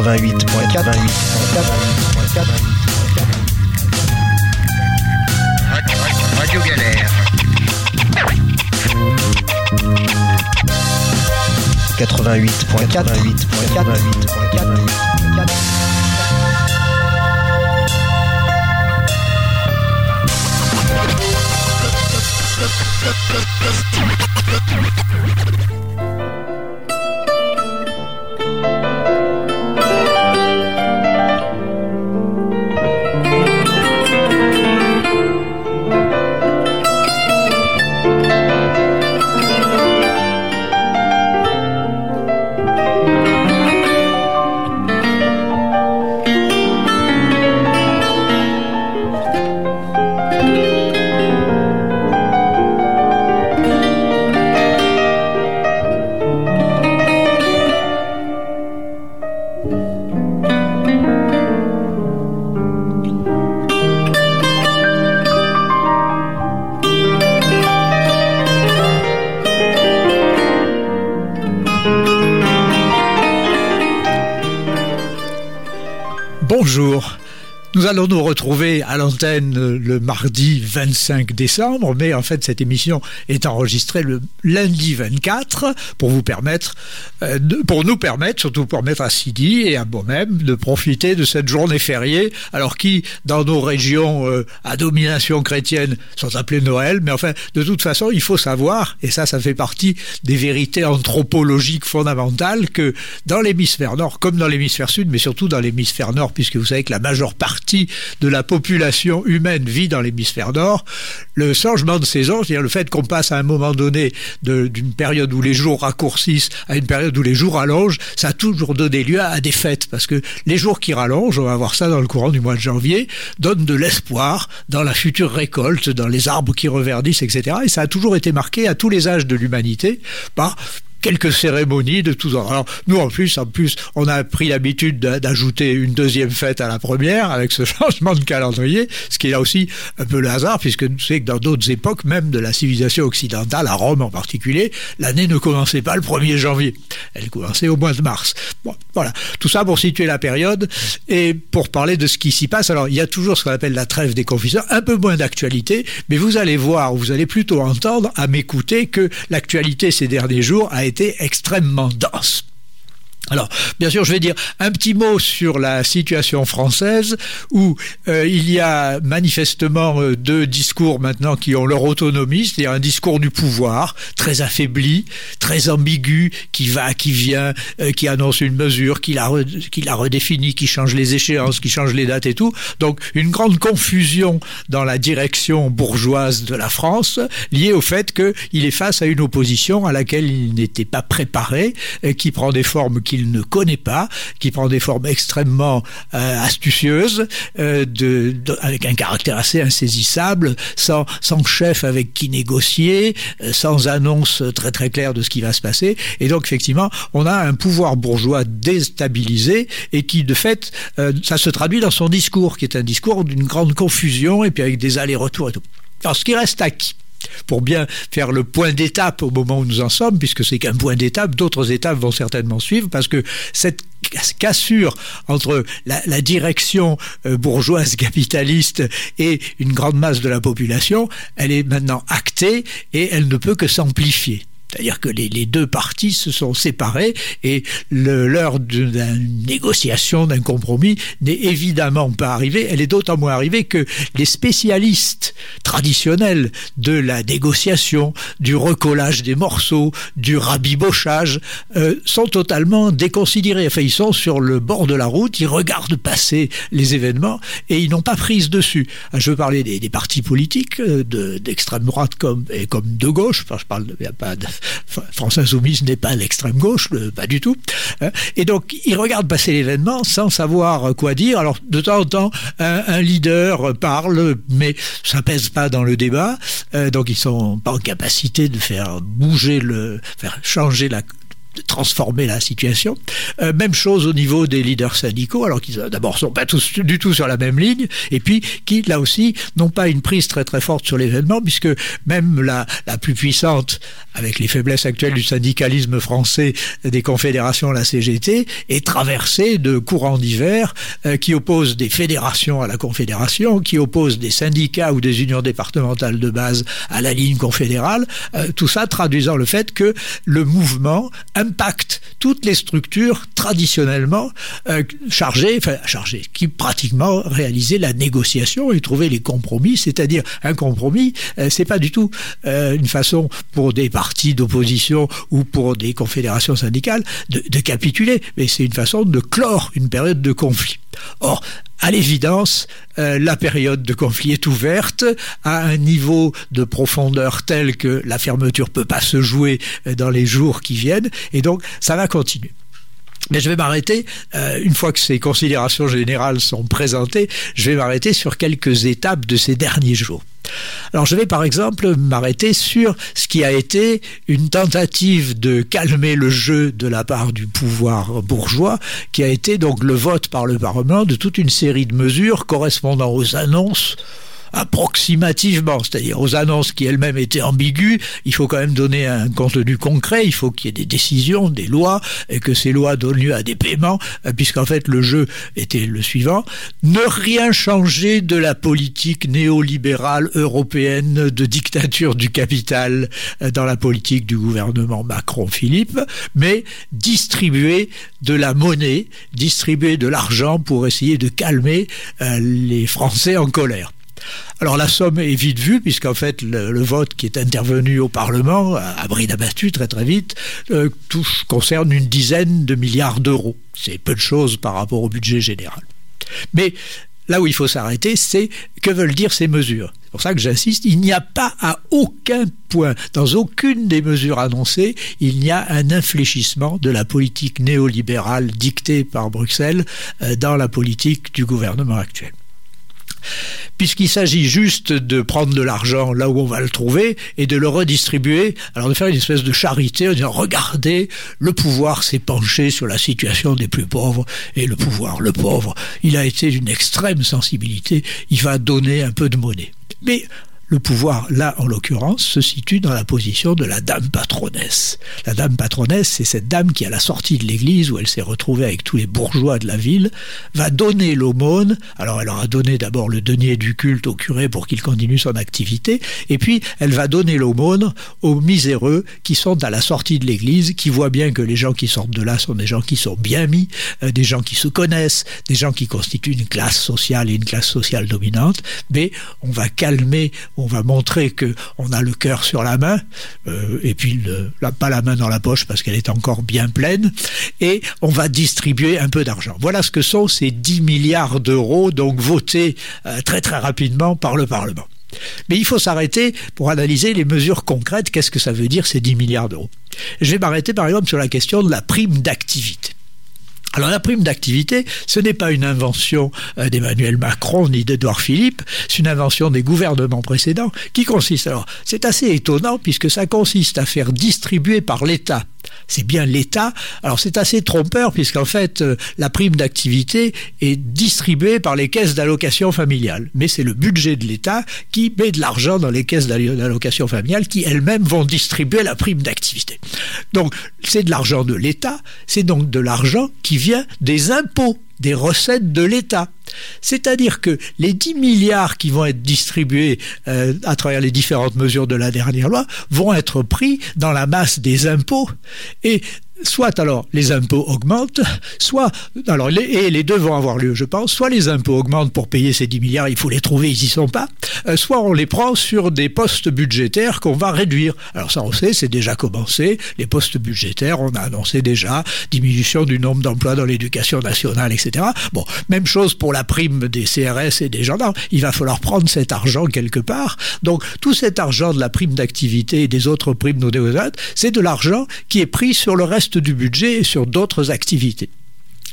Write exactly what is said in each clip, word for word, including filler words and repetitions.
quatre-vingt-huit point quatre. Radio Galère. quatre-vingt-huit point quatre. Bonjour. Nous allons nous retrouver à l'antenne le mardi vingt-cinq décembre, mais en fait cette émission est enregistrée le lundi vingt-quatre pour vous permettre, euh, de, pour nous permettre, surtout pour permettre à Sidi et à moi-même de profiter de cette journée fériée, alors qui, dans nos régions euh, à domination chrétienne, sont appelées Noël, mais enfin, de toute façon, il faut savoir, et ça, ça fait partie des vérités anthropologiques fondamentales, que dans l'hémisphère nord, comme dans l'hémisphère sud, mais surtout dans l'hémisphère nord, puisque vous savez que la majeure partie de la population humaine vit dans l'hémisphère nord, le changement de saison, c'est-à-dire le fait qu'on passe à un moment donné de, d'une période où les jours raccourcissent à une période où les jours allongent, ça a toujours donné lieu à des fêtes, parce que les jours qui rallongent, on va voir ça dans le courant du mois de janvier, donnent de l'espoir dans la future récolte, dans les arbres qui reverdissent, et cetera. Et ça a toujours été marqué à tous les âges de l'humanité par quelques cérémonies de tous ordres. Alors, nous, en plus, en plus, on a pris l'habitude d'ajouter une deuxième fête à la première avec ce changement de calendrier, ce qui est là aussi un peu le hasard, puisque vous savez que dans d'autres époques, même de la civilisation occidentale, à Rome en particulier, l'année ne commençait pas le premier janvier. Elle commençait au mois de mars. Bon, voilà. Tout ça pour situer la période et pour parler de ce qui s'y passe. Alors, il y a toujours ce qu'on appelle la trêve des confiseurs, un peu moins d'actualité, mais vous allez voir, vous allez plutôt entendre à m'écouter que l'actualité ces derniers jours a été extrêmement dense. Alors, bien sûr, je vais dire un petit mot sur la situation française où euh, il y a manifestement euh, deux discours maintenant qui ont leur autonomie, c'est-à-dire un discours du pouvoir très affaibli, très ambigu, qui va, qui vient, euh, qui annonce une mesure, qui la, re, qui la redéfinit, qui change les échéances, qui change les dates et tout. Donc, une grande confusion dans la direction bourgeoise de la France liée au fait qu'il est face à une opposition à laquelle il n'était pas préparé, euh, qui prend des formes qui qu'il ne connaît pas, qui prend des formes extrêmement euh, astucieuses, euh, de, de, avec un caractère assez insaisissable, sans, sans chef avec qui négocier, euh, sans annonce très très claire de ce qui va se passer. Et donc effectivement, on a un pouvoir bourgeois déstabilisé et qui de fait, euh, ça se traduit dans son discours, qui est un discours d'une grande confusion et puis avec des allers-retours et tout. Alors ce qui reste acquis, pour bien faire le point d'étape au moment où nous en sommes, puisque c'est qu'un point d'étape, d'autres étapes vont certainement suivre, parce que cette cassure entre la, la direction euh, bourgeoise capitaliste et une grande masse de la population, elle est maintenant actée et elle ne peut que s'amplifier. C'est-à-dire que les, les deux parties se sont séparées et le, l'heure d'une négociation, d'un compromis n'est évidemment pas arrivée. Elle est d'autant moins arrivée que les spécialistes traditionnels de la négociation, du recollage des morceaux, du rabibochage, euh, sont totalement déconsidérés. Enfin, ils sont sur le bord de la route, ils regardent passer les événements et ils n'ont pas prise dessus. Je veux parler des, des partis politiques, de, d'extrême droite comme, et comme de gauche. Enfin, je parle, il n'y a pas de... France Insoumise n'est pas l'extrême gauche, le, pas du tout. Et donc, ils regardent passer l'événement sans savoir quoi dire. Alors, de temps en temps, un, un leader parle, mais ça pèse pas dans le débat. Euh, donc, ils sont pas en capacité de faire bouger le, faire changer la de transformer la situation. Euh, même chose au niveau des leaders syndicaux, alors qu'ils d'abord sont pas tous du tout sur la même ligne, et puis qui là aussi n'ont pas une prise très très forte sur l'événement, puisque même la, la plus puissante, avec les faiblesses actuelles du syndicalisme français, des confédérations, la C G T, est traversée de courants divers euh, qui opposent des fédérations à la confédération, qui opposent des syndicats ou des unions départementales de base à la ligne confédérale, euh, tout ça traduisant le fait que le mouvement impacte toutes les structures traditionnellement euh, chargées, enfin chargées, qui pratiquement réalisaient la négociation et trouvaient les compromis, c'est-à-dire un compromis, euh, c'est pas du tout euh, une façon pour des partis d'opposition ou pour des confédérations syndicales de, de capituler, mais c'est une façon de clore une période de conflit. Or, à l'évidence, euh, la période de conflit est ouverte à un niveau de profondeur tel que la fermeture peut pas se jouer dans les jours qui viennent, et donc ça va continuer. Mais je vais m'arrêter, euh, une fois que ces considérations générales sont présentées, je vais m'arrêter sur quelques étapes de ces derniers jours. Alors je vais par exemple m'arrêter sur ce qui a été une tentative de calmer le jeu de la part du pouvoir bourgeois, qui a été donc le vote par le Parlement de toute une série de mesures correspondant aux annonces approximativement, c'est-à-dire aux annonces qui elles-mêmes étaient ambiguës. Il faut quand même donner un contenu concret, il faut qu'il y ait des décisions, des lois, et que ces lois donnent lieu à des paiements, puisqu'en fait le jeu était le suivant: ne rien changer de la politique néolibérale européenne de dictature du capital dans la politique du gouvernement Macron-Philippe, mais distribuer de la monnaie, distribuer de l'argent pour essayer de calmer euh, les Français en colère. Alors la somme est vite vue, puisqu'en fait le, le vote qui est intervenu au Parlement, à bride abattue très très vite, euh, touche, concerne une dizaine de milliards d'euros. C'est peu de choses par rapport au budget général. Mais là où il faut s'arrêter, c'est que veulent dire ces mesures. C'est pour ça que j'insiste, il n'y a pas à aucun point, dans aucune des mesures annoncées, il n'y a un infléchissement de la politique néolibérale dictée par Bruxelles euh, dans la politique du gouvernement actuel. Puisqu'il s'agit juste de prendre de l'argent là où on va le trouver et de le redistribuer, alors de faire une espèce de charité en disant: regardez, le pouvoir s'est penché sur la situation des plus pauvres, et le pouvoir, le pauvre, il a été d'une extrême sensibilité, il va donner un peu de monnaie. Mais le pouvoir, là, en l'occurrence, se situe dans la position de la dame patronesse. La dame patronesse, c'est cette dame qui, à la sortie de l'église, où elle s'est retrouvée avec tous les bourgeois de la ville, va donner l'aumône. Alors, elle leur a donné d'abord le denier du culte au curé pour qu'il continue son activité, et puis elle va donner l'aumône aux miséreux qui sont à la sortie de l'église, qui voient bien que les gens qui sortent de là sont des gens qui sont bien mis, euh, des gens qui se connaissent, des gens qui constituent une classe sociale et une classe sociale dominante, mais on va calmer, on va montrer qu'on a le cœur sur la main, euh, et puis le, la, pas la main dans la poche parce qu'elle est encore bien pleine, et on va distribuer un peu d'argent. Voilà ce que sont ces dix milliards d'euros, donc votés euh, très très rapidement par le Parlement. Mais il faut s'arrêter pour analyser les mesures concrètes. Qu'est-ce que ça veut dire ces dix milliards d'euros? Je vais m'arrêter par exemple sur la question de la prime d'activité. Alors la prime d'activité, ce n'est pas une invention euh, d'Emmanuel Macron ni d'Édouard Philippe, c'est une invention des gouvernements précédents qui consiste, alors c'est assez étonnant puisque ça consiste à faire distribuer par l'État. C'est bien l'État. Alors c'est assez trompeur puisqu'en fait euh, la prime d'activité est distribuée par les caisses d'allocation familiale. Mais c'est le budget de l'État qui met de l'argent dans les caisses d'allocation familiale qui elles-mêmes vont distribuer la prime d'activité. Donc c'est de l'argent de l'État, c'est donc de l'argent qui vient des impôts, des recettes de l'État. C'est-à-dire que les dix milliards qui vont être distribués euh, à travers les différentes mesures de la dernière loi vont être pris dans la masse des impôts, et soit alors les impôts augmentent, soit, alors les, et les deux vont avoir lieu je pense, soit les impôts augmentent pour payer ces dix milliards, il faut les trouver, ils n'y sont pas, euh, soit on les prend sur des postes budgétaires qu'on va réduire. Alors ça on sait, c'est déjà commencé, les postes budgétaires, on a annoncé déjà diminution du nombre d'emplois dans l'éducation nationale, et cetera. Bon, même chose pour la prime des C R S et des gendarmes, il va falloir prendre cet argent quelque part. Donc tout cet argent de la prime d'activité et des autres primes non négociables, c'est de l'argent qui est pris sur le reste du budget et sur d'autres activités.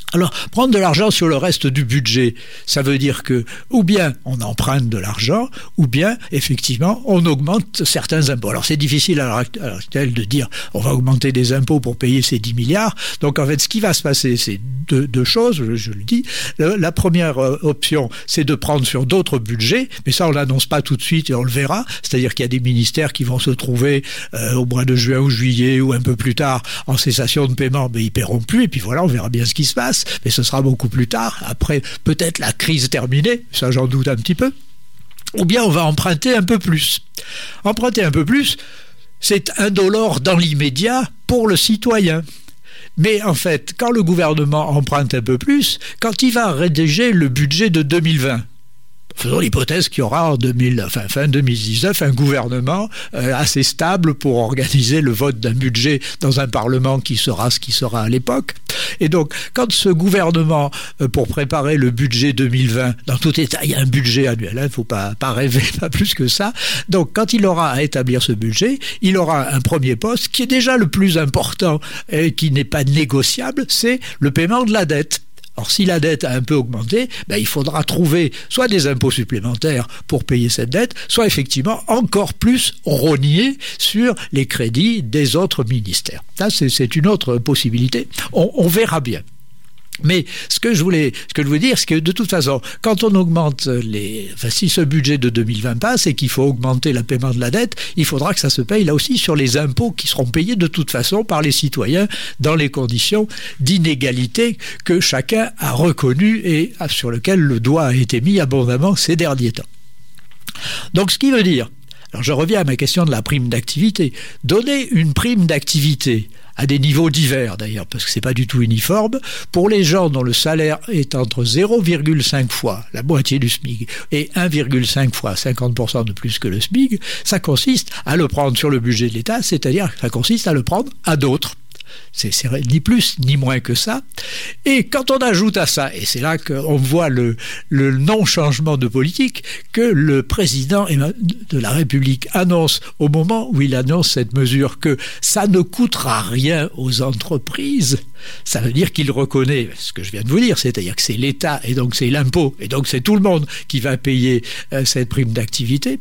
Alors, prendre de l'argent sur le reste du budget, ça veut dire que, ou bien on emprunte de l'argent, ou bien, effectivement, on augmente certains impôts. Alors, c'est difficile à l'heure actuelle de dire on va augmenter des impôts pour payer ces dix milliards. Donc, en fait, ce qui va se passer, c'est deux, deux choses, je, je le dis. La première option, c'est de prendre sur d'autres budgets, mais ça, on l'annonce pas tout de suite et on le verra. C'est-à-dire qu'il y a des ministères qui vont se trouver euh, au mois de juin ou juillet ou un peu plus tard en cessation de paiement, mais ils paieront plus, et puis voilà, on verra bien ce qui se passe. Mais ce sera beaucoup plus tard, après peut-être la crise terminée, ça j'en doute un petit peu, ou bien on va emprunter un peu plus. Emprunter un peu plus, c'est indolore dans l'immédiat pour le citoyen. Mais en fait, quand le gouvernement emprunte un peu plus, quand il va rédiger le budget de deux mille vingt, faisons l'hypothèse qu'il y aura en deux mille, enfin, fin deux mille dix-neuf un gouvernement euh, assez stable pour organiser le vote d'un budget dans un parlement qui sera ce qui sera à l'époque. Et donc, quand ce gouvernement, euh, pour préparer le budget deux mille vingt, dans tout état, il y a un budget annuel, il hein, ne faut pas, pas rêver, pas plus que ça. Donc, quand il aura à établir ce budget, il aura un premier poste qui est déjà le plus important et qui n'est pas négociable, c'est le paiement de la dette. Alors, si la dette a un peu augmenté, ben, il faudra trouver soit des impôts supplémentaires pour payer cette dette, soit effectivement encore plus rogner sur les crédits des autres ministères. Ça, c'est, c'est une autre possibilité. On, on verra bien. Mais ce que je voulais, ce que je voulais dire, c'est que de toute façon, quand on augmente les, enfin, si ce budget de deux mille vingt passe et qu'il faut augmenter le paiement de la dette, il faudra que ça se paye là aussi sur les impôts qui seront payés de toute façon par les citoyens dans les conditions d'inégalité que chacun a reconnues et sur lesquelles le doigt a été mis abondamment ces derniers temps. Donc, ce qui veut dire, alors je reviens à ma question de la prime d'activité, donner une prime d'activité à des niveaux divers d'ailleurs, parce que c'est pas du tout uniforme, pour les gens dont le salaire est entre zéro virgule cinq fois la moitié du SMIC et un virgule cinq fois cinquante pour cent de plus que le SMIC, ça consiste à le prendre sur le budget de l'État, c'est-à-dire que ça consiste à le prendre à d'autres. C'est, c'est ni plus ni moins que ça. Et quand on ajoute à ça, et c'est là qu'on voit le, le non-changement de politique, que le président de la République annonce au moment où il annonce cette mesure que ça ne coûtera rien aux entreprises, ça veut dire qu'il reconnaît ce que je viens de vous dire, c'est-à-dire que c'est l'État et donc c'est l'impôt et donc c'est tout le monde qui va payer euh, cette prime d'activité.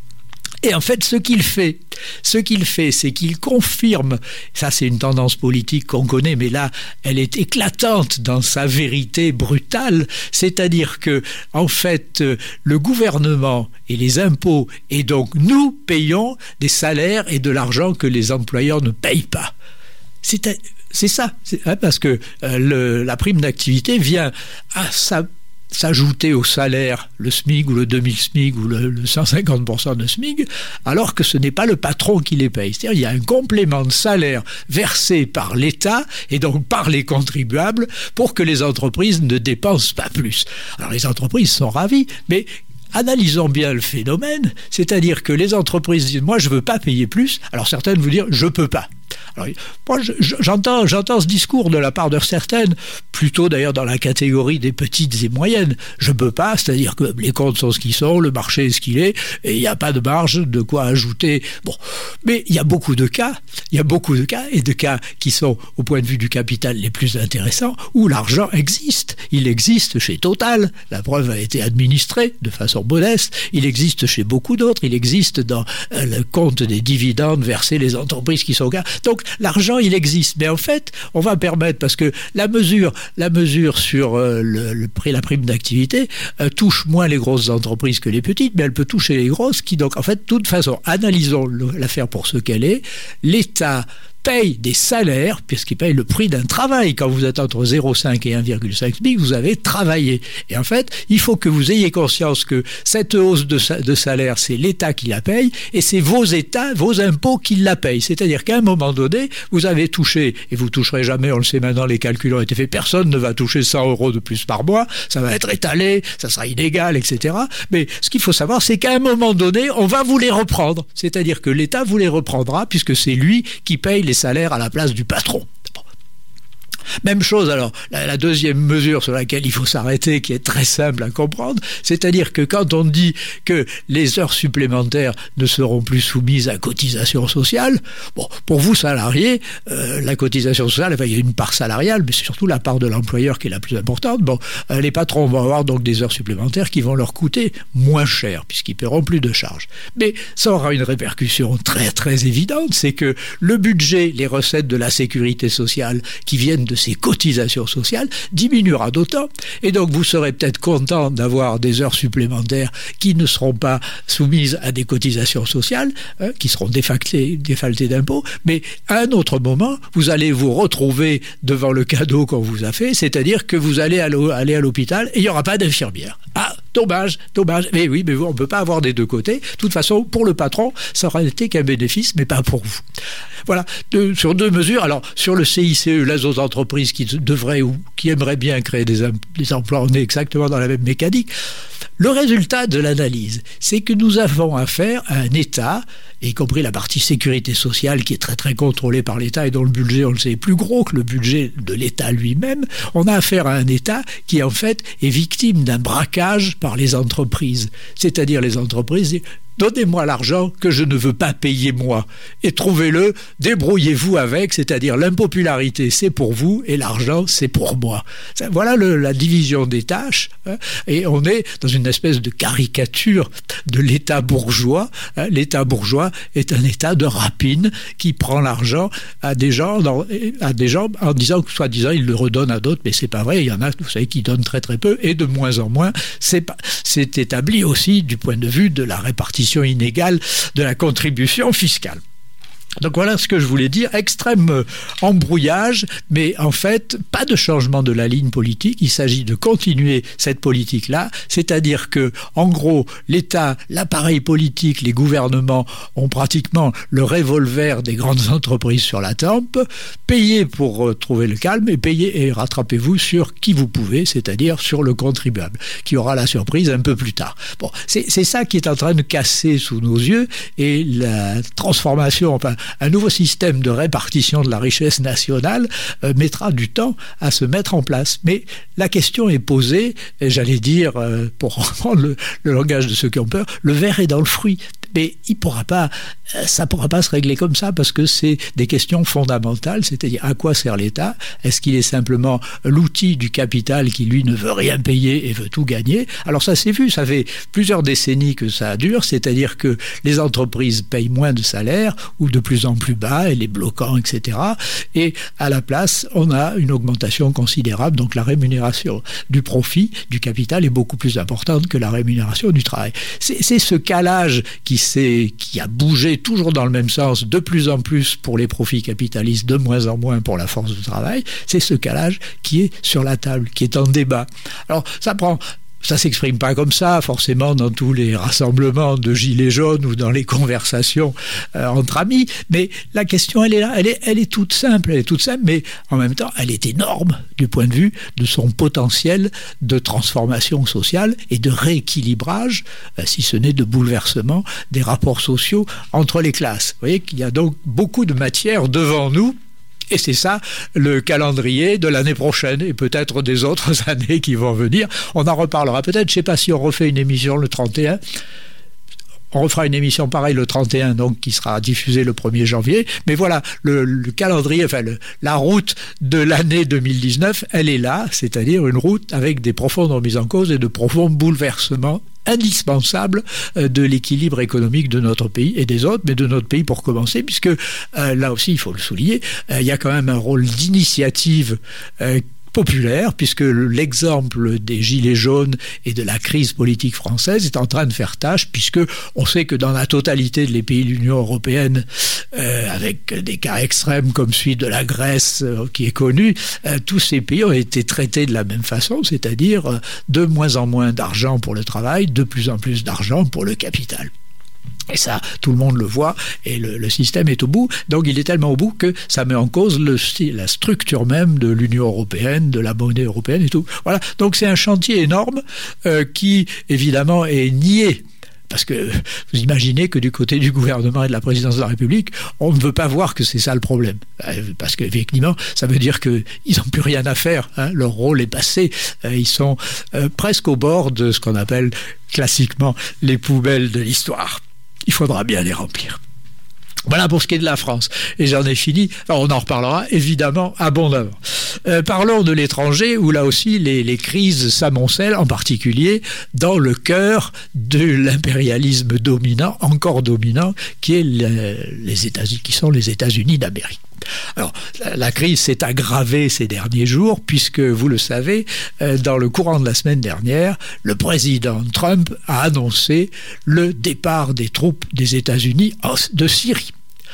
Et en fait, ce qu'il fait, ce qu'il fait, c'est qu'il confirme, ça c'est une tendance politique qu'on connaît, mais là, elle est éclatante dans sa vérité brutale, c'est-à-dire que, en fait, le gouvernement et les impôts, et donc nous payons des salaires et de l'argent que les employeurs ne payent pas. C'est, c'est ça, c'est, hein, parce que euh, le, la prime d'activité vient à sa s'ajouter au salaire le SMIC ou le demi-SMIC ou le, le cent cinquante pour cent de SMIC, alors que ce n'est pas le patron qui les paye. C'est-à-dire qu'il y a un complément de salaire versé par l'État et donc par les contribuables pour que les entreprises ne dépensent pas plus. Alors les entreprises sont ravies, mais analysons bien le phénomène, c'est-à-dire que les entreprises disent « moi je ne veux pas payer plus », alors certaines vous dire « je ne peux pas ». Alors, moi, j'entends, j'entends ce discours de la part de certaines, plutôt d'ailleurs dans la catégorie des petites et moyennes. Je ne peux pas, c'est-à-dire que les comptes sont ce qu'ils sont, le marché est ce qu'il est, et il n'y a pas de marge de quoi ajouter. Bon, mais il y a beaucoup de cas, il y a beaucoup de cas, et de cas qui sont, au point de vue du capital, les plus intéressants, où l'argent existe. Il existe chez Total, la preuve a été administrée de façon modeste, il existe chez beaucoup d'autres, il existe dans euh, le compte des dividendes versés les entreprises qui sont au cas. Donc, l'argent, il existe. Mais en fait, on va permettre, parce que la mesure, la mesure sur euh, le, le prix, la prime d'activité euh, touche moins les grosses entreprises que les petites, mais elle peut toucher les grosses qui, donc, en fait, de toute façon, analysons l'affaire pour ce qu'elle est. L'État paye des salaires, puisqu'il paye le prix d'un travail. Quand vous êtes entre zéro virgule cinq et un virgule cinq SMIC, vous avez travaillé. Et en fait, il faut que vous ayez conscience que cette hausse de, sa- de salaire, c'est l'État qui la paye, et c'est vos États, vos impôts qui la payent. C'est-à-dire qu'à un moment donné, vous avez touché, et vous toucherez jamais, on le sait maintenant, les calculs ont été faits, personne ne va toucher cent euros de plus par mois, ça va être étalé, ça sera inégal, et cetera. Mais ce qu'il faut savoir, c'est qu'à un moment donné, on va vous les reprendre. C'est-à-dire que l'État vous les reprendra, puisque c'est lui qui paye les salaire à la place du patron. Bon. Même chose, alors, la, la deuxième mesure sur laquelle il faut s'arrêter, qui est très simple à comprendre, c'est-à-dire que quand on dit que les heures supplémentaires ne seront plus soumises à cotisation sociale, bon, pour vous, salariés, euh, la cotisation sociale, enfin, il y a une part salariale, mais c'est surtout la part de l'employeur qui est la plus importante. Bon, euh, les patrons vont avoir donc des heures supplémentaires qui vont leur coûter moins cher, puisqu'ils paieront plus de charges. Mais ça aura une répercussion très, très évidente, c'est que le budget, les recettes de la sécurité sociale qui viennent de ces cotisations sociales diminuera d'autant, et donc vous serez peut-être content d'avoir des heures supplémentaires qui ne seront pas soumises à des cotisations sociales, hein, qui seront défalquées, défalquées d'impôts, mais à un autre moment, vous allez vous retrouver devant le cadeau qu'on vous a fait, c'est-à-dire que vous allez aller à l'hôpital et il n'y aura pas d'infirmière. Ah, dommage, dommage. Mais oui, mais on ne peut pas avoir des deux côtés. De toute façon, pour le patron, ça aura été qu'un bénéfice, mais pas pour vous. Voilà, de, sur deux mesures. Alors, sur le C I C E, les autres entreprises qui devraient ou qui aimeraient bien créer des, des emplois, on est exactement dans la même mécanique. Le résultat de l'analyse, c'est que nous avons affaire à un État, y compris la partie sécurité sociale qui est très très contrôlée par l'État et dont le budget, on le sait, est plus gros que le budget de l'État lui-même. On a affaire à un État qui en fait est victime d'un braquage par les entreprises. C'est-à-dire les entreprises... Donnez-moi l'argent que je ne veux pas payer moi. Et trouvez-le, débrouillez-vous avec, c'est-à-dire l'impopularité c'est pour vous et l'argent c'est pour moi. Voilà le, la division des tâches. Hein, et on est dans une espèce de caricature de l'État bourgeois. Hein, L'État bourgeois est un État de rapine qui prend l'argent à des gens, dans, à des gens en disant que soi-disant il le redonne à d'autres, mais c'est pas vrai. Il y en a, vous savez, qui donnent très très peu et de moins en moins. C'est, pas, c'est établi aussi du point de vue de la répartition inégale de la contribution fiscale. Donc voilà ce que je voulais dire, extrême embrouillage, mais en fait, pas de changement de la ligne politique, il s'agit de continuer cette politique-là, c'est-à-dire que, en gros, l'État, l'appareil politique, les gouvernements ont pratiquement le revolver des grandes entreprises sur la tempe, payez pour euh, trouver le calme et payez et rattrapez-vous sur qui vous pouvez, c'est-à-dire sur le contribuable, qui aura la surprise un peu plus tard. Bon, c'est, c'est ça qui est en train de casser sous nos yeux, et la transformation, enfin, un nouveau système de répartition de la richesse nationale euh, mettra du temps à se mettre en place. Mais la question est posée, et j'allais dire, euh, pour reprendre le, le langage de ceux qui ont peur, le ver est dans le fruit. Mais il pourra pas, ça ne pourra pas se régler comme ça parce que c'est des questions fondamentales, c'est-à-dire à quoi sert l'État ? Est-ce qu'il est simplement l'outil du capital qui, lui, ne veut rien payer et veut tout gagner ? Alors ça s'est vu, ça fait plusieurs décennies que ça dure, c'est-à-dire que les entreprises payent moins de salaires ou de plus en plus bas, et les bloquants, et cetera. Et à la place, on a une augmentation considérable, donc la rémunération du profit, du capital est beaucoup plus importante que la rémunération du travail. C'est, c'est ce calage qui C'est, qui a bougé toujours dans le même sens, de plus en plus pour les profits capitalistes, de moins en moins pour la force de travail, c'est ce calage qui est sur la table, qui est en débat. Alors, ça prend... Ça s'exprime pas comme ça, forcément, dans tous les rassemblements de gilets jaunes ou dans les conversations euh, entre amis, mais la question, elle est là, elle est, elle est toute simple, elle est toute simple, mais en même temps, elle est énorme du point de vue de son potentiel de transformation sociale et de rééquilibrage, euh, si ce n'est de bouleversement des rapports sociaux entre les classes. Vous voyez qu'il y a donc beaucoup de matière devant nous. Et c'est ça le calendrier de l'année prochaine et peut-être des autres années qui vont venir. On en reparlera peut-être, je ne sais pas si on refait une émission le trente et un. On refera une émission pareille le trente et un, donc qui sera diffusée le premier janvier. Mais voilà, le, le calendrier, enfin le, la route de l'année deux mille dix-neuf, elle est là, c'est-à-dire une route avec des profondes remises en cause et de profonds bouleversements indispensable de l'équilibre économique de notre pays et des autres, mais de notre pays pour commencer, puisque euh, là aussi, il faut le souligner, euh, il y a quand même un rôle d'initiative euh, populaire, puisque l'exemple des gilets jaunes et de la crise politique française est en train de faire tâche, puisque on sait que dans la totalité des pays de l'Union européenne, euh, avec des cas extrêmes comme celui de la Grèce euh, qui est connu, euh, tous ces pays ont été traités de la même façon, c'est-à-dire euh, de moins en moins d'argent pour le travail, de plus en plus d'argent pour le capital. Et ça, tout le monde le voit, et le, le système est au bout. Donc il est tellement au bout que ça met en cause le, la structure même de l'Union européenne, de la monnaie européenne et tout. Voilà. Donc c'est un chantier énorme euh, qui, évidemment, est nié Parce que vous imaginez que du côté du gouvernement et de la présidence de la République, on ne veut pas voir que c'est ça le problème. Parce qu'effectivement, ça veut dire qu'ils n'ont plus rien à faire. Hein. Leur rôle est passé. Ils sont euh, presque au bord de ce qu'on appelle classiquement les poubelles de l'histoire. Il faudra bien les remplir. Voilà pour ce qui est de la France. Et j'en ai fini. Alors on en reparlera évidemment abondamment. Euh, parlons de l'étranger, où là aussi les, les crises s'amoncellent, en particulier dans le cœur de l'impérialisme dominant, encore dominant, qui est le, les États-Unis, qui sont les États-Unis d'Amérique. Alors, la crise s'est aggravée ces derniers jours, puisque, vous le savez, euh, dans le courant de la semaine dernière, le président Trump a annoncé le départ des troupes des États-Unis de Syrie.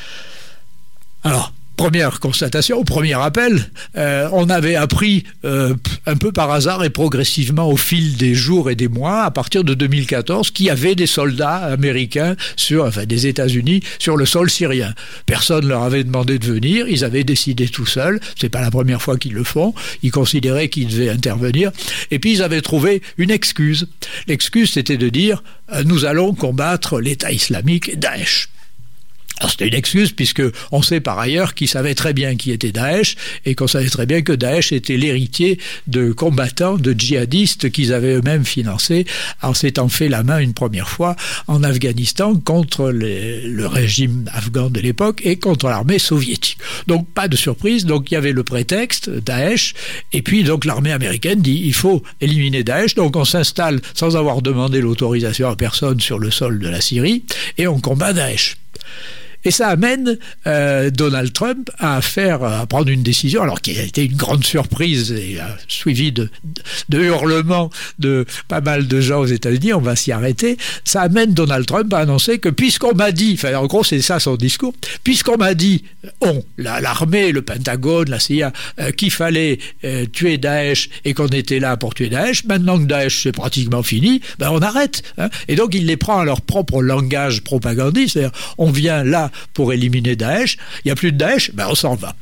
Alors, première constatation, premier appel, euh, on avait appris euh, un peu par hasard et progressivement au fil des jours et des mois, à partir de deux mille quatorze, qu'il y avait des soldats américains, sur, enfin des États-Unis, sur le sol syrien. Personne leur avait demandé de venir, ils avaient décidé tout seuls, c'est pas la première fois qu'ils le font, ils considéraient qu'ils devaient intervenir, et puis ils avaient trouvé une excuse. L'excuse, c'était de dire, euh, nous allons combattre l'État islamique et Daesh. Alors c'était une excuse, puisque on sait par ailleurs qu'ils savaient très bien qui était Daesh, et qu'on savait très bien que Daesh était l'héritier de combattants, de djihadistes qu'ils avaient eux-mêmes financés en s'étant fait la main une première fois en Afghanistan contre les, le régime afghan de l'époque et contre l'armée soviétique. Donc pas de surprise, donc il y avait le prétexte, Daesh, et puis donc l'armée américaine dit il faut éliminer Daesh, donc on s'installe sans avoir demandé l'autorisation à personne sur le sol de la Syrie, et on combat Daesh. Et ça amène euh, Donald Trump à faire, à prendre une décision, alors qui a été une grande surprise et a suivi de, de hurlements de pas mal de gens aux États-Unis. On va s'y arrêter. Ça amène Donald Trump à annoncer que puisqu'on m'a dit, enfin en gros c'est ça son discours, puisqu'on m'a dit, on, la, l'armée, le Pentagone, la C I A, euh, qu'il fallait euh, tuer Daesh et qu'on était là pour tuer Daesh, maintenant que Daesh c'est pratiquement fini, ben on arrête. Hein. Et donc il les prend à leur propre langage propagandiste, c'est-à-dire on vient là pour éliminer Daesh, il n'y a plus de Daesh, ben on s'en va.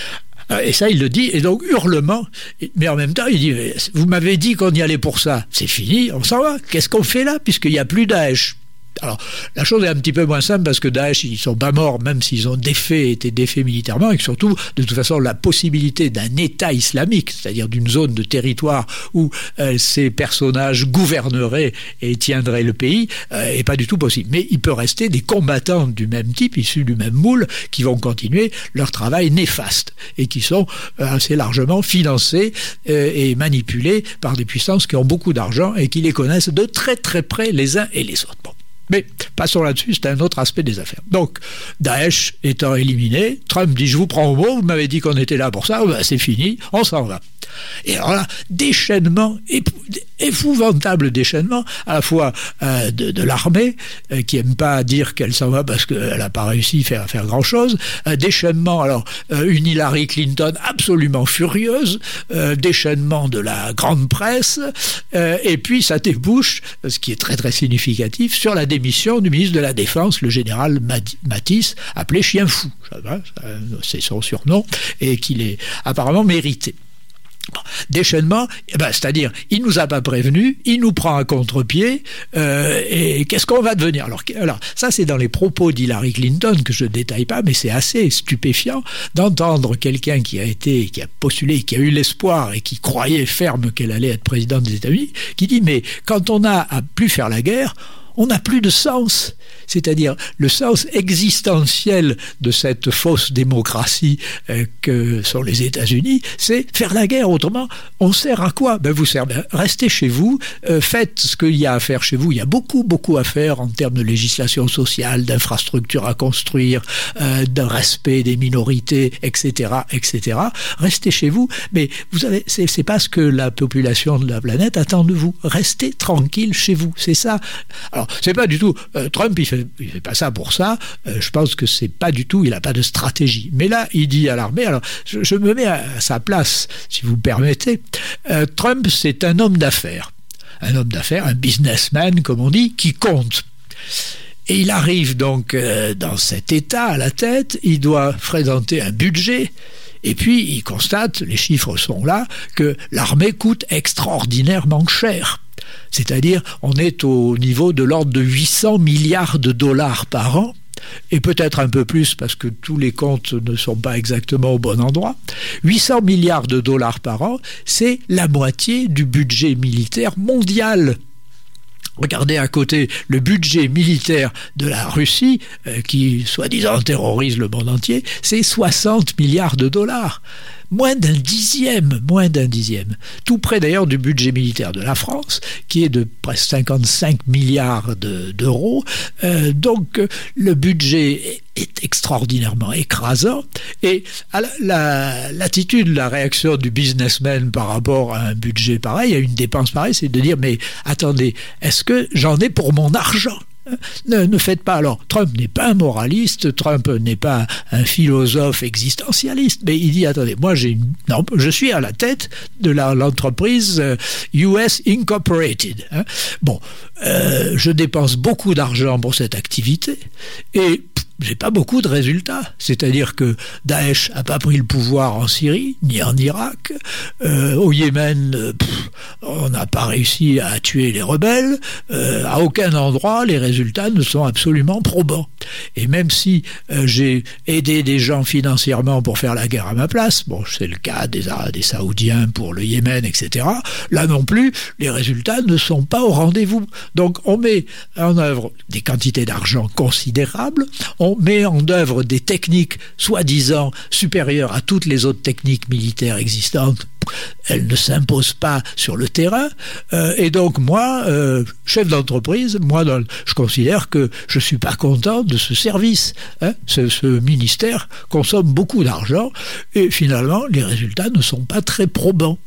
Et ça, il le dit, et donc hurlement, mais en même temps, il dit, vous m'avez dit qu'on y allait pour ça, c'est fini, on s'en va, qu'est-ce qu'on fait là, puisqu'il n'y a plus Daesh? Alors, la chose est un petit peu moins simple parce que Daesh, ils sont pas morts, même s'ils ont défait, été défaits militairement, et que surtout, de toute façon, la possibilité d'un État islamique, c'est-à-dire d'une zone de territoire où euh, ces personnages gouverneraient et tiendraient le pays, euh, est pas du tout possible. Mais il peut rester des combattants du même type, issus du même moule, qui vont continuer leur travail néfaste et qui sont euh, assez largement financés euh, et manipulés par des puissances qui ont beaucoup d'argent et qui les connaissent de très très près les uns et les autres. Bon. Mais passons là-dessus, c'est un autre aspect des affaires. Donc, Daesh étant éliminé, Trump dit « je vous prends au mot, vous m'avez dit qu'on était là pour ça, ben c'est fini, on s'en va ». Et alors là, déchaînement, épouvantable déchaînement, à la fois euh, de, de l'armée, euh, qui n'aime pas dire qu'elle s'en va parce qu'elle n'a pas réussi à faire, faire grand-chose, euh, déchaînement, alors, euh, une Hillary Clinton absolument furieuse, euh, déchaînement de la grande presse, euh, et puis ça débouche, ce qui est très très significatif, sur la démission du ministre de la Défense, le général Mattis, appelé Chien Fou, c'est son surnom, et qu'il est apparemment mérité. Déchaînement, eh ben, c'est-à-dire, il nous a pas prévenu, il nous prend à contre-pied, euh, et qu'est-ce qu'on va devenir? Alors, alors, ça c'est dans les propos d'Hillary Clinton que je ne détaille pas, mais c'est assez stupéfiant d'entendre quelqu'un qui a été, qui a postulé, qui a eu l'espoir et qui croyait ferme qu'elle allait être présidente des États-Unis, qui dit mais quand on a à plus faire la guerre, on n'a plus de sens, c'est-à-dire le sens existentiel de cette fausse démocratie euh, que sont les États-Unis, c'est faire la guerre. Autrement, on sert à quoi? Ben vous servez, restez chez vous, euh, faites ce qu'il y a à faire chez vous. Il y a beaucoup, beaucoup à faire en termes de législation sociale, d'infrastructures à construire, euh, de respect des minorités, et cetera, et cetera. Restez chez vous, mais vous savez, c'est, c'est pas ce que la population de la planète attend de vous. Restez tranquille chez vous, c'est ça. Alors, c'est pas du tout, euh, Trump il fait, il fait pas ça pour ça, euh, je pense que c'est pas du tout, il a pas de stratégie. Mais là, il dit à l'armée, alors je, je me mets à, à sa place, si vous me permettez, euh, Trump c'est un homme d'affaires, un homme d'affaires, un businessman comme on dit, qui compte. Et il arrive donc euh, dans cet état à la tête, il doit présenter un budget, et puis il constate, les chiffres sont là, que l'armée coûte extraordinairement cher. C'est-à-dire, on est au niveau de l'ordre de huit cents milliards de dollars par an, et peut-être un peu plus parce que tous les comptes ne sont pas exactement au bon endroit. huit cents milliards de dollars par an, c'est la moitié du budget militaire mondial. Regardez à côté le budget militaire de la Russie, euh, qui soi-disant terrorise le monde entier, c'est soixante milliards de dollars. Moins d'un dixième, moins d'un dixième. Tout près d'ailleurs du budget militaire de la France, qui est de presque cinquante-cinq milliards de, d'euros. Euh, donc le budget est, est extraordinairement écrasant. Et à la, la, l'attitude, la réaction du businessman par rapport à un budget pareil, à une dépense pareille, c'est de dire, mais attendez, est-ce que j'en ai pour mon argent ? Ne, ne faites pas. Alors, Trump n'est pas un moraliste, Trump n'est pas un philosophe existentialiste, mais il dit, attendez, moi, j'ai une, non, je suis à la tête de la, l'entreprise U S Incorporated. Hein. Bon, euh, je dépense beaucoup d'argent pour cette activité et j'ai pas beaucoup de résultats. C'est-à-dire que Daesh a pas pris le pouvoir en Syrie, ni en Irak. Euh, au Yémen, pff, on n'a pas réussi à tuer les rebelles. Euh, à aucun endroit, les résultats ne sont absolument probants. Et même si euh, j'ai aidé des gens financièrement pour faire la guerre à ma place, bon, c'est le cas des, des Saoudiens pour le Yémen, et cetera, là non plus, les résultats ne sont pas au rendez-vous. Donc on met en œuvre des quantités d'argent considérables, on met en œuvre des techniques soi-disant supérieures à toutes les autres techniques militaires existantes. Elles ne s'imposent pas sur le terrain. Euh, et donc moi, euh, chef d'entreprise, moi dans, je considère que je ne suis pas content de ce service. Hein. Ce, ce ministère consomme beaucoup d'argent et finalement les résultats ne sont pas très probants.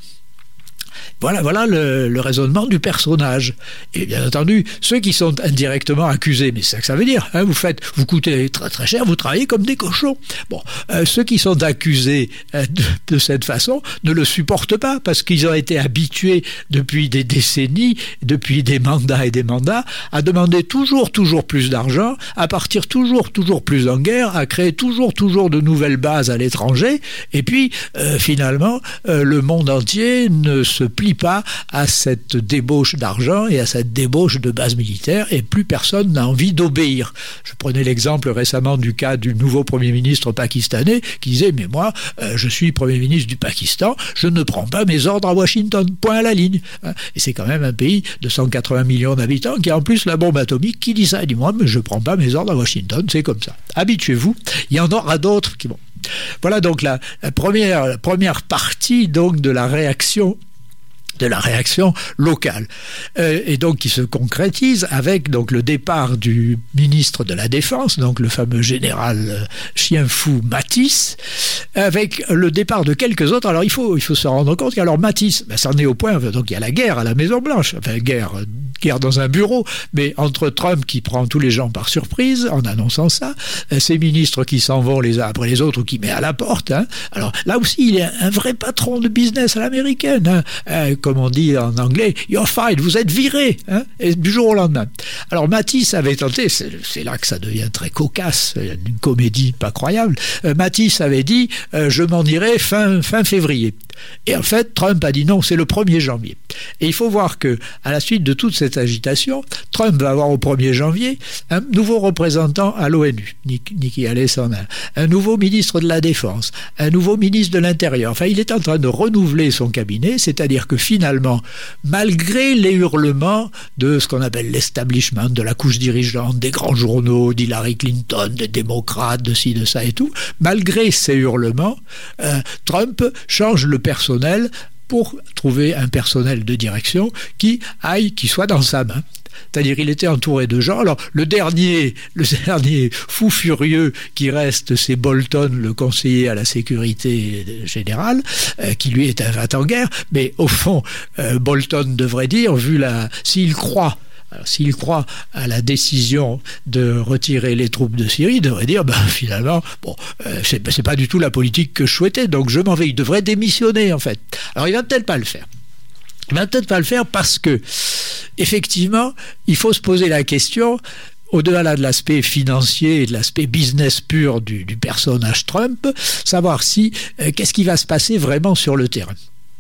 Voilà, voilà le, le raisonnement du personnage. Et bien entendu, ceux qui sont indirectement accusés, mais c'est ça que ça veut dire, hein, vous faites, vous coûtez très très cher, vous travaillez comme des cochons. Bon, euh, ceux qui sont accusés euh, de, de cette façon ne le supportent pas parce qu'ils ont été habitués depuis des décennies, depuis des mandats et des mandats, à demander toujours, toujours plus d'argent, à partir toujours, toujours plus en guerre, à créer toujours, toujours de nouvelles bases à l'étranger. Et puis, euh, finalement, euh, le monde entier ne se plie pas à cette débauche d'argent et à cette débauche de base militaire et plus personne n'a envie d'obéir. Je prenais l'exemple récemment du cas du nouveau Premier ministre pakistanais qui disait mais moi euh, je suis Premier ministre du Pakistan, je ne prends pas mes ordres à Washington, point à la ligne. Et c'est quand même un pays de cent quatre-vingts millions d'habitants qui a en plus la bombe atomique qui dit ça. Il dit moi mais je ne prends pas mes ordres à Washington, c'est comme ça. Habituez-vous, il y en aura d'autres qui vont. Voilà donc la, la, première, la première partie donc de la réaction de la réaction locale, euh, et donc qui se concrétise avec donc le départ du ministre de la Défense, donc le fameux général euh, chien fou Mattis, avec le départ de quelques autres. Alors il faut il faut se rendre compte qu'alors Mattis, ben, ça en est au point, donc il y a la guerre à la Maison Blanche, enfin guerre guerre dans un bureau, mais entre Trump qui prend tous les gens par surprise en annonçant ça, ces ministres qui s'en vont les uns après les autres ou qui met à la porte. Hein. Alors là aussi il est un vrai patron de business à l'américaine. Hein. Euh, comme on dit en anglais, you're fired, vous êtes viré, hein, et du jour au lendemain. Alors Mattis avait tenté, c'est, c'est là que ça devient très cocasse, une comédie pas croyable, euh, Mattis avait dit, euh, je m'en irai fin, fin février. Et en fait, Trump a dit non, c'est le premier janvier. Et il faut voir que, à la suite de toute cette agitation, Trump va avoir au premier janvier un nouveau représentant à l'ONU, Nikki Haley s'en a, un nouveau ministre de la Défense, un nouveau ministre de l'Intérieur. Enfin, il est en train de renouveler son cabinet, c'est-à-dire que finalement, malgré les hurlements de ce qu'on appelle l'establishment, de la couche dirigeante, des grands journaux, d'Hillary Clinton, des démocrates, de ci, de ça et tout, malgré ces hurlements, euh, Trump change le personnel pour trouver un personnel de direction qui aille, qui soit dans sa main. C'est-à-dire il était entouré de gens. Alors le dernier, le dernier fou furieux qui reste, c'est Bolton, le conseiller à la sécurité générale, euh, qui lui est un va-t-en-guerre. Mais au fond, euh, Bolton devrait dire, vu la, s'il croit. Alors, s'il croit à la décision de retirer les troupes de Syrie, il devrait dire, ben, finalement, bon, euh, c'est, c'est pas du tout la politique que je souhaitais, donc je m'en vais. Il devrait démissionner, en fait. Alors, il va peut-être pas le faire. Il va peut-être pas le faire parce que, effectivement, il faut se poser la question, au-delà de l'aspect financier et de l'aspect business pur du, du personnage Trump, savoir si, euh, qu'est-ce qui va se passer vraiment sur le terrain.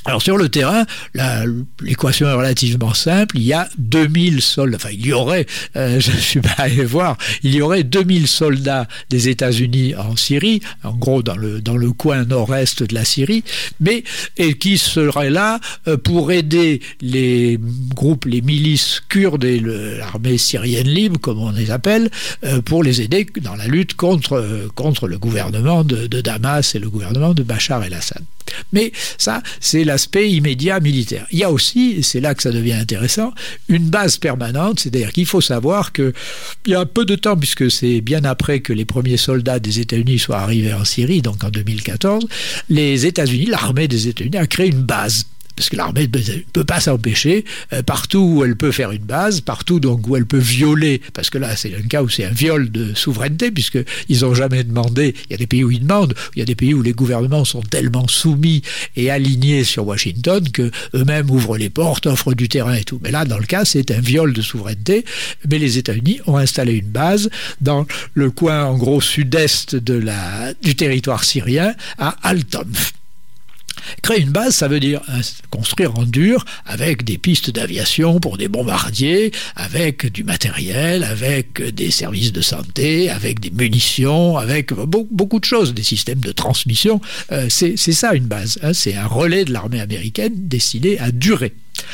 Alors sur le terrain, la, l'équation est relativement simple. Il y a deux mille soldats, enfin il y aurait, euh, je ne suis pas allé voir, il y aurait deux mille soldats des États-Unis en Syrie, en gros dans le, dans le coin nord-est de la Syrie, mais et qui seraient là euh, pour aider les groupes, les milices kurdes et le, l'armée syrienne libre, comme on les appelle, euh, pour les aider dans la lutte contre, euh, contre le gouvernement de, de Damas et le gouvernement de Bachar el-Assad. Mais ça, c'est l'aspect immédiat militaire. Il y a aussi, et c'est là que ça devient intéressant, une base permanente, c'est-à-dire qu'il faut savoir qu'il y a peu de temps, puisque c'est bien après que les premiers soldats des États-Unis soient arrivés en Syrie, donc en deux mille quatorze, les États-Unis, l'armée des États-Unis a créé une base. Parce que l'armée ne peut pas s'empêcher, euh, partout où elle peut faire une base, partout donc où elle peut violer, parce que là c'est un cas où c'est un viol de souveraineté, puisqu'ils n'ont jamais demandé, il y a des pays où ils demandent, il y a des pays où les gouvernements sont tellement soumis et alignés sur Washington qu'eux-mêmes ouvrent les portes, offrent du terrain et tout. Mais là, dans le cas, c'est un viol de souveraineté, mais les États-Unis ont installé une base dans le coin, en gros, sud-est de la, du territoire syrien, à Al-Tanf. Créer une base, ça veut dire hein, construire en dur avec des pistes d'aviation pour des bombardiers, avec du matériel, avec des services de santé, avec des munitions, avec be- beaucoup de choses, des systèmes de transmission. Euh, c'est, c'est ça une base, hein, c'est un relais de l'armée américaine destiné à durer.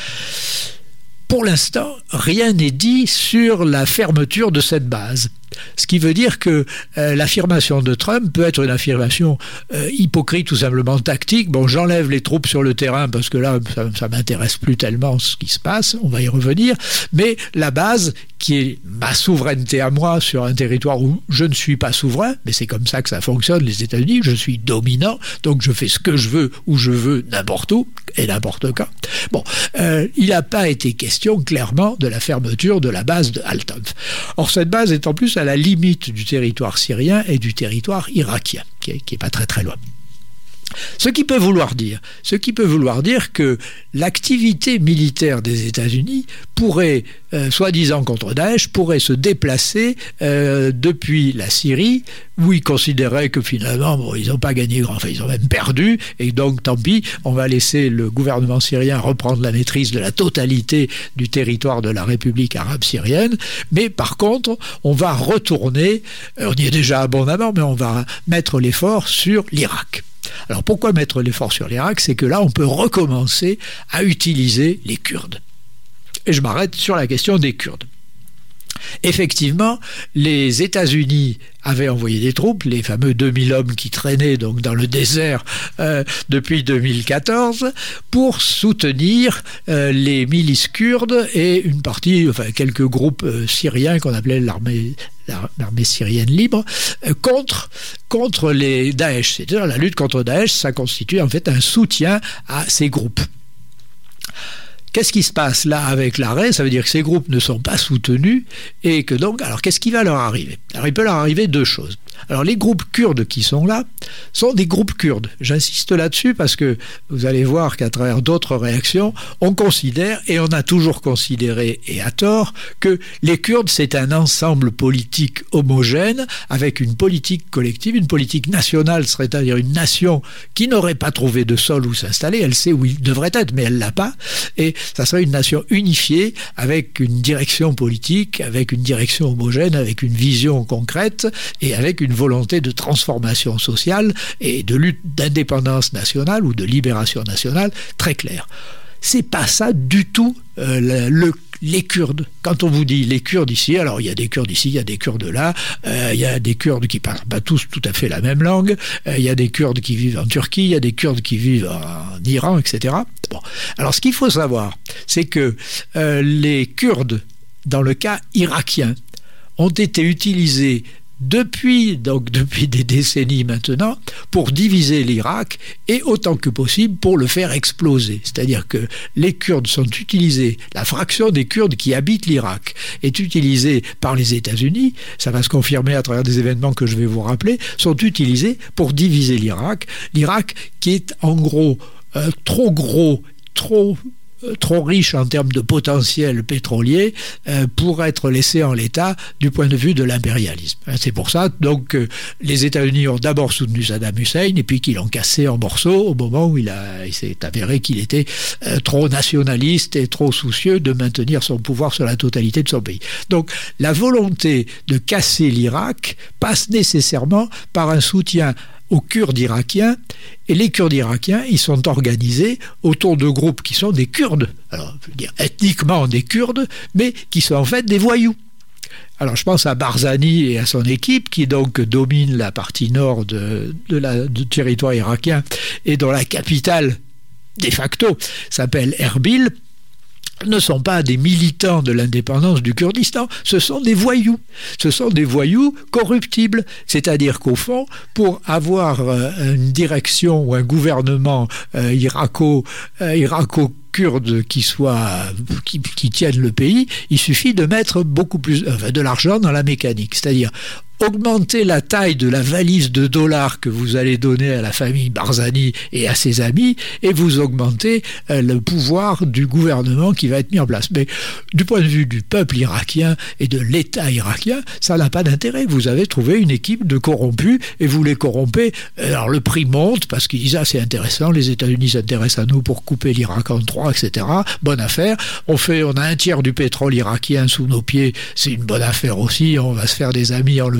Pour l'instant, rien n'est dit sur la fermeture de cette base. Ce qui veut dire que euh, l'affirmation de Trump peut être une affirmation euh, hypocrite ou simplement tactique. Bon, j'enlève les troupes sur le terrain parce que là, ça, ça m'intéresse plus tellement ce qui se passe, on va y revenir. Mais la base, qui est ma souveraineté à moi sur un territoire où je ne suis pas souverain, mais c'est comme ça que ça fonctionne, les États-Unis, je suis dominant, donc je fais ce que je veux, où je veux, n'importe où, et n'importe quand. Bon, euh, il n'a pas été question, clairement, de la fermeture de la base de Al-Tanf. Or, cette base est en plus à la limite du territoire syrien et du territoire irakien, qui est, qui est pas très très loin. Ce qui peut vouloir dire, ce qui peut vouloir dire que l'activité militaire des États-Unis pourrait, euh, soi-disant contre Daesh, pourrait se déplacer euh, depuis la Syrie, où ils considéraient que finalement, bon, ils n'ont pas gagné grand, enfin ils ont même perdu, et donc tant pis, on va laisser le gouvernement syrien reprendre la maîtrise de la totalité du territoire de la République arabe syrienne, mais par contre, on va retourner, on y est déjà abondamment, mais on va mettre l'effort sur l'Irak. Alors pourquoi mettre l'effort sur l'Irak ? C'est que là, on peut recommencer à utiliser les Kurdes. Et je m'arrête sur la question des Kurdes. Effectivement, les États-Unis avaient envoyé des troupes, les fameux deux mille hommes qui traînaient donc dans le désert euh, depuis deux mille quatorze, pour soutenir euh, les milices kurdes et une partie, enfin quelques groupes euh, syriens qu'on appelait l'armée, l'armée syrienne libre, euh, contre, contre les Daesh. C'est-à-dire la lutte contre Daesh, ça constitue en fait un soutien à ces groupes. Qu'est-ce qui se passe là avec l'arrêt ? Ça veut dire que ces groupes ne sont pas soutenus et que donc, alors qu'est-ce qui va leur arriver ? Alors il peut leur arriver deux choses. Alors les groupes kurdes qui sont là sont des groupes kurdes. J'insiste là-dessus parce que vous allez voir qu'à travers d'autres réactions, on considère, et on a toujours considéré, et à tort, que les Kurdes c'est un ensemble politique homogène avec une politique collective, une politique nationale, c'est-à-dire une nation qui n'aurait pas trouvé de sol où s'installer, elle sait où il devrait être, mais elle ne l'a pas, et ça serait une nation unifiée avec une direction politique, avec une direction homogène, avec une vision concrète et avec une volonté de transformation sociale et de lutte d'indépendance nationale ou de libération nationale très claire. C'est pas ça du tout euh, le, le, les Kurdes. Quand on vous dit les Kurdes ici, alors il y a des Kurdes ici, il y a des Kurdes là, euh, il y a des Kurdes qui parlent pas tous tout à fait la même langue, euh, il y a des Kurdes qui vivent en Turquie, il y a des Kurdes qui vivent en Iran, et cetera. Bon. Alors ce qu'il faut savoir, c'est que euh, les Kurdes, dans le cas irakien, ont été utilisés depuis, donc depuis des décennies maintenant, pour diviser l'Irak et autant que possible pour le faire exploser. C'est-à-dire que les Kurdes sont utilisés, la fraction des Kurdes qui habitent l'Irak est utilisée par les États-Unis, ça va se confirmer à travers des événements que je vais vous rappeler, sont utilisés pour diviser l'Irak. L'Irak qui est en gros euh, trop gros, trop euh, trop riche en termes de potentiel pétrolier euh, pour être laissé en l'état du point de vue de l'impérialisme. C'est pour ça donc que les États-Unis ont d'abord soutenu Saddam Hussein et puis qu'ils l'ont cassé en morceaux au moment où il, a, il s'est avéré qu'il était euh, trop nationaliste et trop soucieux de maintenir son pouvoir sur la totalité de son pays. Donc la volonté de casser l'Irak passe nécessairement par un soutien aux Kurdes irakiens, et les Kurdes irakiens, ils sont organisés autour de groupes qui sont des Kurdes, alors je veux dire ethniquement des Kurdes, mais qui sont en fait des voyous. Alors je pense à Barzani et à son équipe qui donc domine la partie nord de, de la, du territoire irakien et dont la capitale de facto s'appelle Erbil, ne sont pas des militants de l'indépendance du Kurdistan, ce sont des voyous. Ce sont des voyous corruptibles. C'est-à-dire qu'au fond, pour avoir euh, une direction ou un gouvernement euh, irako, euh, irako-kurde qui soit qui, qui tienne le pays, il suffit de mettre beaucoup plus euh, de l'argent dans la mécanique. C'est-à-dire augmenter la taille de la valise de dollars que vous allez donner à la famille Barzani et à ses amis, et vous augmentez euh, le pouvoir du gouvernement qui va être mis en place. Mais du point de vue du peuple irakien et de l'État irakien, ça n'a pas d'intérêt. Vous avez trouvé une équipe de corrompus et vous les corrompez. Alors le prix monte parce qu'ils disent « Ah, c'est intéressant, les États-Unis s'intéressent à nous pour couper l'Irak en trois, et cetera. Bonne affaire. On fait, on a un tiers du pétrole irakien sous nos pieds, c'est une bonne affaire aussi. On va se faire des amis en le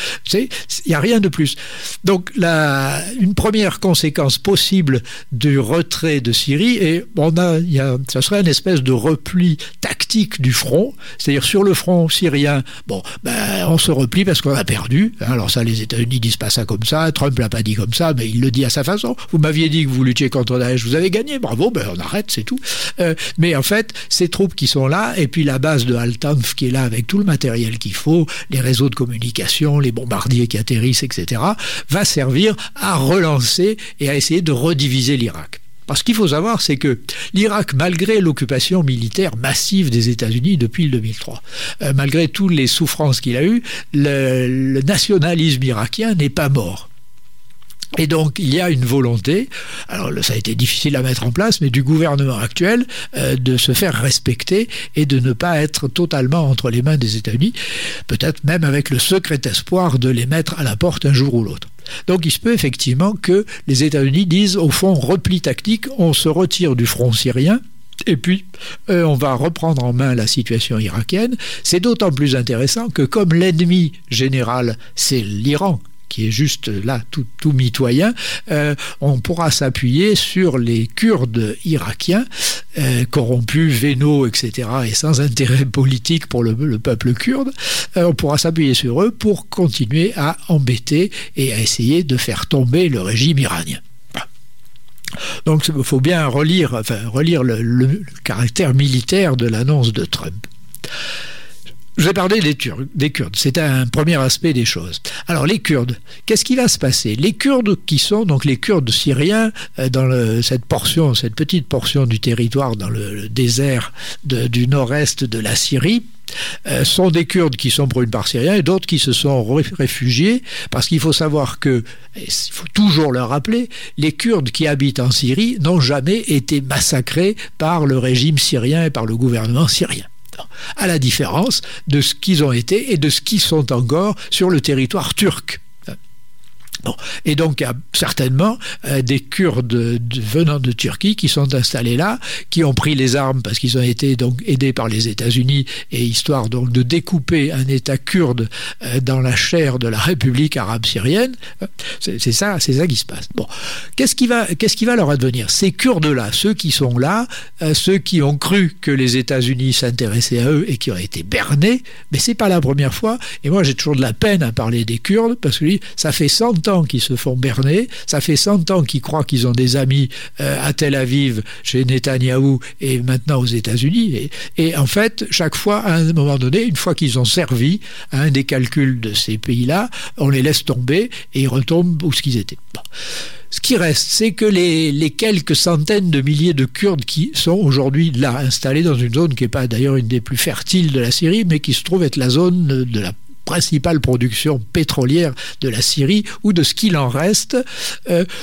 il n'y a rien de plus. Donc la, une première conséquence possible du retrait de Syrie, et on a, il y a, ça serait une espèce de repli tactique du front, c'est-à-dire sur le front syrien, bon, ben, on se replie parce qu'on a perdu. Alors ça, les États-Unis disent pas ça comme ça, Trump l'a pas dit comme ça, mais il le dit à sa façon. Vous m'aviez dit que vous luttiez contre Daesh, vous avez gagné, bravo, ben on arrête, c'est tout. Euh, mais en fait, ces troupes qui sont là, et puis la base de Al-Tanf qui est là avec tout le matériel qu'il faut, les réseaux de communication, les bombardiers qui atterrissent, et cetera, va servir à relancer et à essayer de rediviser l'Irak. Parce qu'il faut savoir, c'est que l'Irak, malgré l'occupation militaire massive des États-Unis depuis le deux mille trois, euh, malgré toutes les souffrances qu'il a eues, le, le nationalisme irakien n'est pas mort. Et donc, il y a une volonté, alors ça a été difficile à mettre en place, mais du gouvernement actuel, euh, de se faire respecter et de ne pas être totalement entre les mains des États-Unis, peut-être même avec le secret espoir de les mettre à la porte un jour ou l'autre. Donc il se peut effectivement que les États-Unis disent, au fond, repli tactique, on se retire du front syrien, et puis euh, on va reprendre en main la situation irakienne. C'est d'autant plus intéressant que comme l'ennemi général, c'est l'Iran, qui est juste là, tout, tout mitoyen, euh, on pourra s'appuyer sur les Kurdes irakiens, euh, corrompus, vénaux, et cetera, et sans intérêt politique pour le, le peuple kurde. Euh, on pourra s'appuyer sur eux pour continuer à embêter et à essayer de faire tomber le régime iranien. Donc il faut bien relire, enfin, relire le, le, le caractère militaire de l'annonce de Trump. Je vais parler des, Turcs, des Kurdes, c'est un premier aspect des choses. Alors les Kurdes, qu'est-ce qui va se passer? Les Kurdes qui sont donc les Kurdes syriens euh, dans le, cette portion, cette petite portion du territoire dans le, le désert de, du nord-est de la Syrie, euh, sont des Kurdes qui sont pour une part syriens et d'autres qui se sont réfugiés, parce qu'il faut savoir que, il faut toujours le rappeler, les Kurdes qui habitent en Syrie n'ont jamais été massacrés par le régime syrien et par le gouvernement syrien, à la différence de ce qu'ils ont été et de ce qu'ils sont encore sur le territoire turc. Bon. Et donc il y a certainement euh, des Kurdes de, venant de Turquie qui sont installés là, qui ont pris les armes parce qu'ils ont été donc aidés par les États-Unis, et histoire donc de découper un État kurde euh, dans la chair de la République arabe syrienne. C'est, c'est ça, c'est ça qui se passe. Bon, qu'est-ce qui va, qu'est-ce qui va leur advenir? Ces Kurdes-là, ceux qui sont là, euh, ceux qui ont cru que les États-Unis s'intéressaient à eux et qui ont été bernés, mais c'est pas la première fois. Et moi j'ai toujours de la peine à parler des Kurdes parce que ça fait cent ans qui se font berner, ça fait cent ans qu'ils croient qu'ils ont des amis euh, à Tel Aviv, chez Netanyahou et maintenant aux États-Unis, et, et en fait chaque fois, à un moment donné, une fois qu'ils ont servi à un des calculs de ces pays-là, on les laisse tomber et ils retombent où ce qu'ils étaient. Bon. Ce qui reste, c'est que les, les quelques centaines de milliers de Kurdes qui sont aujourd'hui là, installés dans une zone qui n'est pas d'ailleurs une des plus fertiles de la Syrie, mais qui se trouve être la zone de la principale production pétrolière de la Syrie, ou de ce qu'il en reste, euh,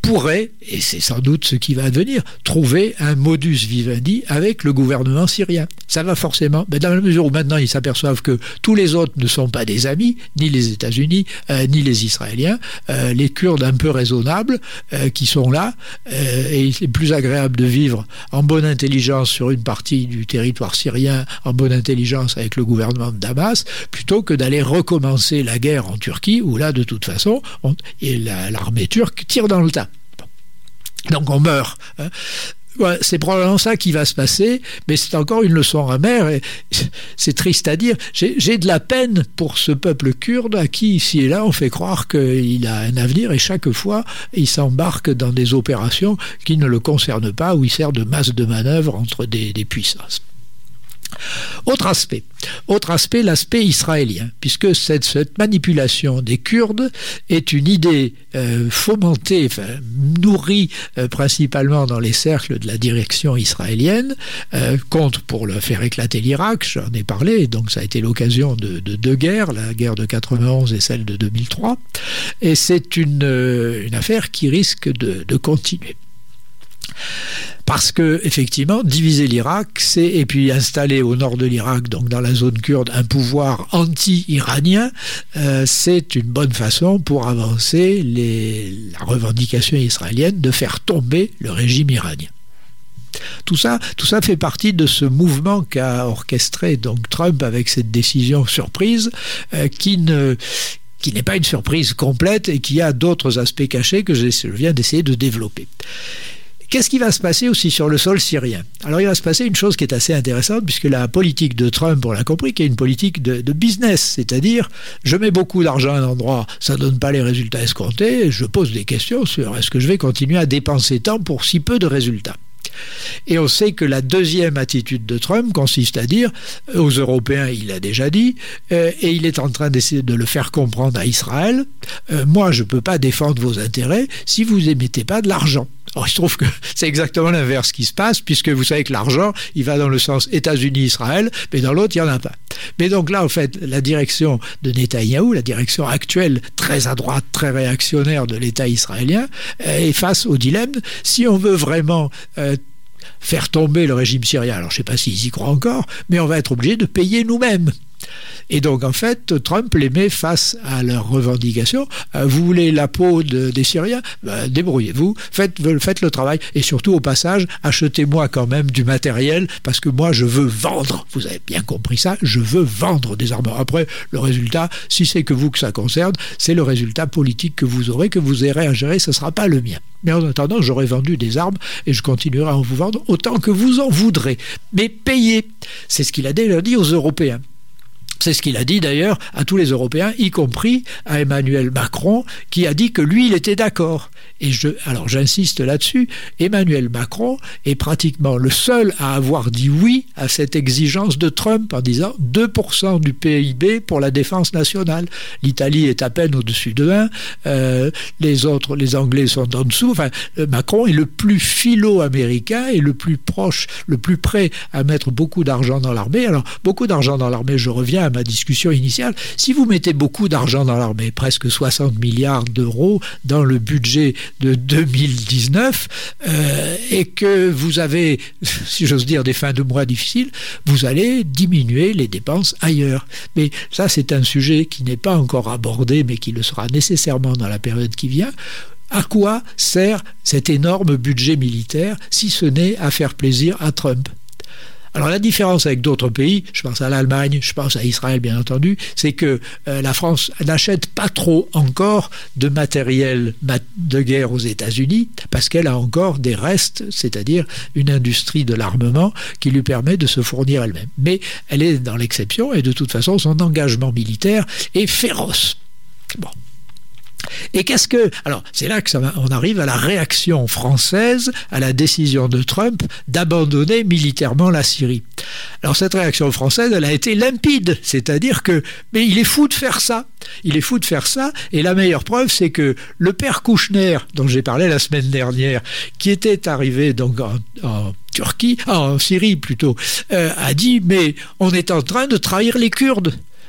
pourrait, et c'est sans doute ce qui va advenir, trouver un modus vivendi avec le gouvernement syrien. Ça va forcément, mais dans la mesure où maintenant ils s'aperçoivent que tous les autres ne sont pas des amis, ni les États-Unis, euh, ni les Israéliens, euh, les Kurdes un peu raisonnables euh, qui sont là, euh, et c'est plus agréable de vivre en bonne intelligence sur une partie du territoire syrien, en bonne intelligence avec le gouvernement de Damas, plutôt que d'aller recommencer la guerre en Turquie, où là, de toute façon, on, et la, l'armée turque tire dans le tas. Donc on meurt. Hein. Ouais, c'est probablement ça qui va se passer, mais c'est encore une leçon amère, et c'est triste à dire. J'ai, j'ai de la peine pour ce peuple kurde à qui, ici et là, on fait croire qu'il a un avenir, et chaque fois, il s'embarque dans des opérations qui ne le concernent pas, où il sert de masse de manœuvre entre des, des puissances. Autre aspect, autre aspect, l'aspect israélien, puisque cette, cette manipulation des Kurdes est une idée euh, fomentée, enfin, nourrie euh, principalement dans les cercles de la direction israélienne, euh, contre pour le faire éclater l'Irak, j'en ai parlé, donc ça a été l'occasion de, de deux guerres, la guerre de quatre-vingt-onze et celle de deux mille trois, et c'est une, euh, une affaire qui risque de, de continuer. Parce que, effectivement, diviser l'Irak, c'est, et puis installer au nord de l'Irak, donc dans la zone kurde, un pouvoir anti-iranien, euh, c'est une bonne façon pour avancer les, la revendication israélienne de faire tomber le régime iranien. Tout ça, tout ça fait partie de ce mouvement qu'a orchestré donc Trump avec cette décision surprise, euh, qui ne... qui n'est pas une surprise complète et qui a d'autres aspects cachés que je viens d'essayer de développer. Qu'est-ce qui va se passer aussi sur le sol syrien? Alors il va se passer une chose qui est assez intéressante, puisque la politique de Trump, on l'a compris, qui est une politique de, de business, c'est-à-dire je mets beaucoup d'argent à un endroit, ça ne donne pas les résultats escomptés, et je pose des questions sur est-ce que je vais continuer à dépenser tant pour si peu de résultats. Et on sait que la deuxième attitude de Trump consiste à dire aux Européens, il l'a déjà dit, euh, et il est en train d'essayer de le faire comprendre à Israël, euh, moi je ne peux pas défendre vos intérêts si vous n'émettez pas de l'argent. Alors, il se trouve que c'est exactement l'inverse qui se passe, puisque vous savez que l'argent, il va dans le sens États-Unis-Israël, mais dans l'autre, il n'y en a pas. Mais donc là, en fait, la direction de Netanyahou, la direction actuelle, très à droite, très réactionnaire de l'État israélien, est face au dilemme, si on veut vraiment euh, faire tomber le régime syrien, alors je ne sais pas s'ils y croient encore, mais on va être obligé de payer nous-mêmes. Et donc, en fait, Trump les met face à leurs revendications. Euh, vous voulez la peau de, des Syriens? Ben, débrouillez-vous, faites, faites le travail. Et surtout, au passage, achetez-moi quand même du matériel, parce que moi, je veux vendre. Vous avez bien compris ça, je veux vendre des armes. Après, le résultat, si c'est que vous que ça concerne, c'est le résultat politique que vous aurez, que vous aurez à gérer, ce ne sera pas le mien. Mais en attendant, j'aurai vendu des armes et je continuerai à en vous vendre autant que vous en voudrez. Mais payez. C'est ce qu'il a déjà dit aux Européens. C'est ce qu'il a dit d'ailleurs à tous les Européens, y compris à Emmanuel Macron, qui a dit que lui, il était d'accord. Et je, alors j'insiste là-dessus, Emmanuel Macron est pratiquement le seul à avoir dit oui à cette exigence de Trump en disant deux pour cent du P I B pour la défense nationale. L'Italie est à peine au-dessus de un, euh, les autres, les Anglais sont en dessous. Enfin, Macron est le plus philo-américain et le plus proche, le plus prêt à mettre beaucoup d'argent dans l'armée. Alors, beaucoup d'argent dans l'armée, je reviens à ma discussion initiale, si vous mettez beaucoup d'argent dans l'armée, presque soixante milliards d'euros dans le budget de deux mille dix-neuf, euh, et que vous avez, si j'ose dire, des fins de mois difficiles, vous allez diminuer les dépenses ailleurs. Mais ça, c'est un sujet qui n'est pas encore abordé, mais qui le sera nécessairement dans la période qui vient. À quoi sert cet énorme budget militaire, si ce n'est à faire plaisir à Trump ? Alors la différence avec d'autres pays, je pense à l'Allemagne, je pense à Israël bien entendu, c'est que euh, la France n'achète pas trop encore de matériel de guerre aux États-Unis parce qu'elle a encore des restes, c'est-à-dire une industrie de l'armement qui lui permet de se fournir elle-même. Mais elle est dans l'exception et de toute façon son engagement militaire est féroce. Bon. Et qu'est-ce que... Alors, c'est là que ça va, on arrive à la réaction française à la décision de Trump d'abandonner militairement la Syrie. Alors, cette réaction française, elle a été limpide, c'est-à-dire que... Mais il est fou de faire ça. Il est fou de faire ça, et la meilleure preuve, c'est que le père Kouchner, dont j'ai parlé la semaine dernière, qui était arrivé donc en... en Turquie, en Syrie plutôt, euh, a dit, mais on est en train de trahir les Kurdes.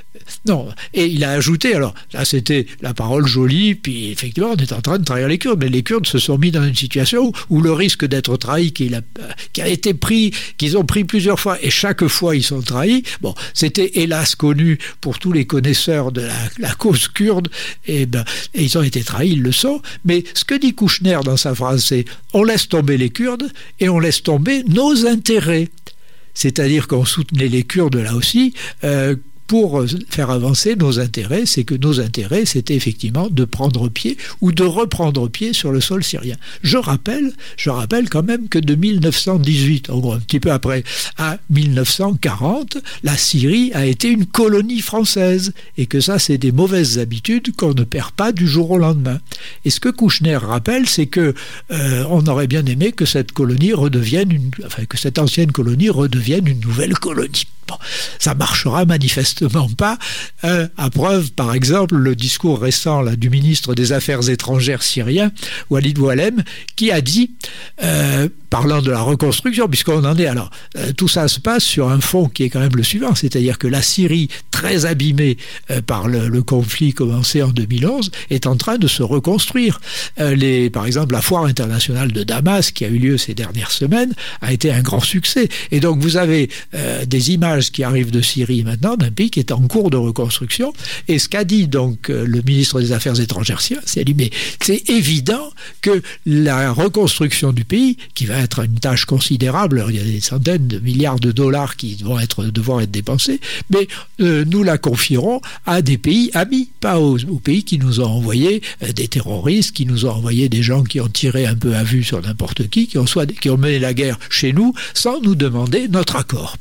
Non, et il a ajouté, alors là c'était la parole jolie, puis effectivement on est en train de trahir les Kurdes, mais les Kurdes se sont mis dans une situation où, où le risque d'être trahi, qui a, qui a été pris, qu'ils ont pris plusieurs fois, et chaque fois ils sont trahis, bon, c'était hélas connu pour tous les connaisseurs de la, la cause kurde, et, ben, et ils ont été trahis, ils le sont, mais ce que dit Kouchner dans sa phrase, c'est on laisse tomber les Kurdes et on laisse tomber nos intérêts. C'est-à-dire qu'on soutenait les Kurdes là aussi, euh, pour faire avancer nos intérêts, c'est que nos intérêts, c'était effectivement de prendre pied ou de reprendre pied sur le sol syrien. Je rappelle, je rappelle quand même que de mille neuf cent dix-huit, en gros un petit peu après, à mille neuf cent quarante, la Syrie a été une colonie française et que ça, c'est des mauvaises habitudes qu'on ne perd pas du jour au lendemain. Et ce que Kouchner rappelle, c'est que euh, on aurait bien aimé que cette colonie redevienne, une, enfin que cette ancienne colonie redevienne une nouvelle colonie. Bon, ça marchera manifestement pas. Euh, à preuve, par exemple, le discours récent là, du ministre des Affaires étrangères syrien, Walid Muallem, qui a dit, euh, parlant de la reconstruction, puisqu'on en est, alors, euh, tout ça se passe sur un fond qui est quand même le suivant, c'est-à-dire que la Syrie, très abîmée euh, par le, le conflit commencé en deux mille onze, est en train de se reconstruire. Euh, les, par exemple, la foire internationale de Damas, qui a eu lieu ces dernières semaines, a été un grand succès. Et donc, vous avez euh, des images qui arrive de Syrie maintenant, d'un pays qui est en cours de reconstruction. Et ce qu'a dit donc le ministre des Affaires étrangères syrien, c'est dit, mais c'est évident que la reconstruction du pays, qui va être une tâche considérable, il y a des centaines de milliards de dollars qui vont être, devoir être dépensés, mais euh, nous la confierons à des pays amis, pas aux, aux pays qui nous ont envoyé euh, des terroristes, qui nous ont envoyé des gens qui ont tiré un peu à vue sur n'importe qui, qui ont, soit, qui ont mené la guerre chez nous sans nous demander notre accord.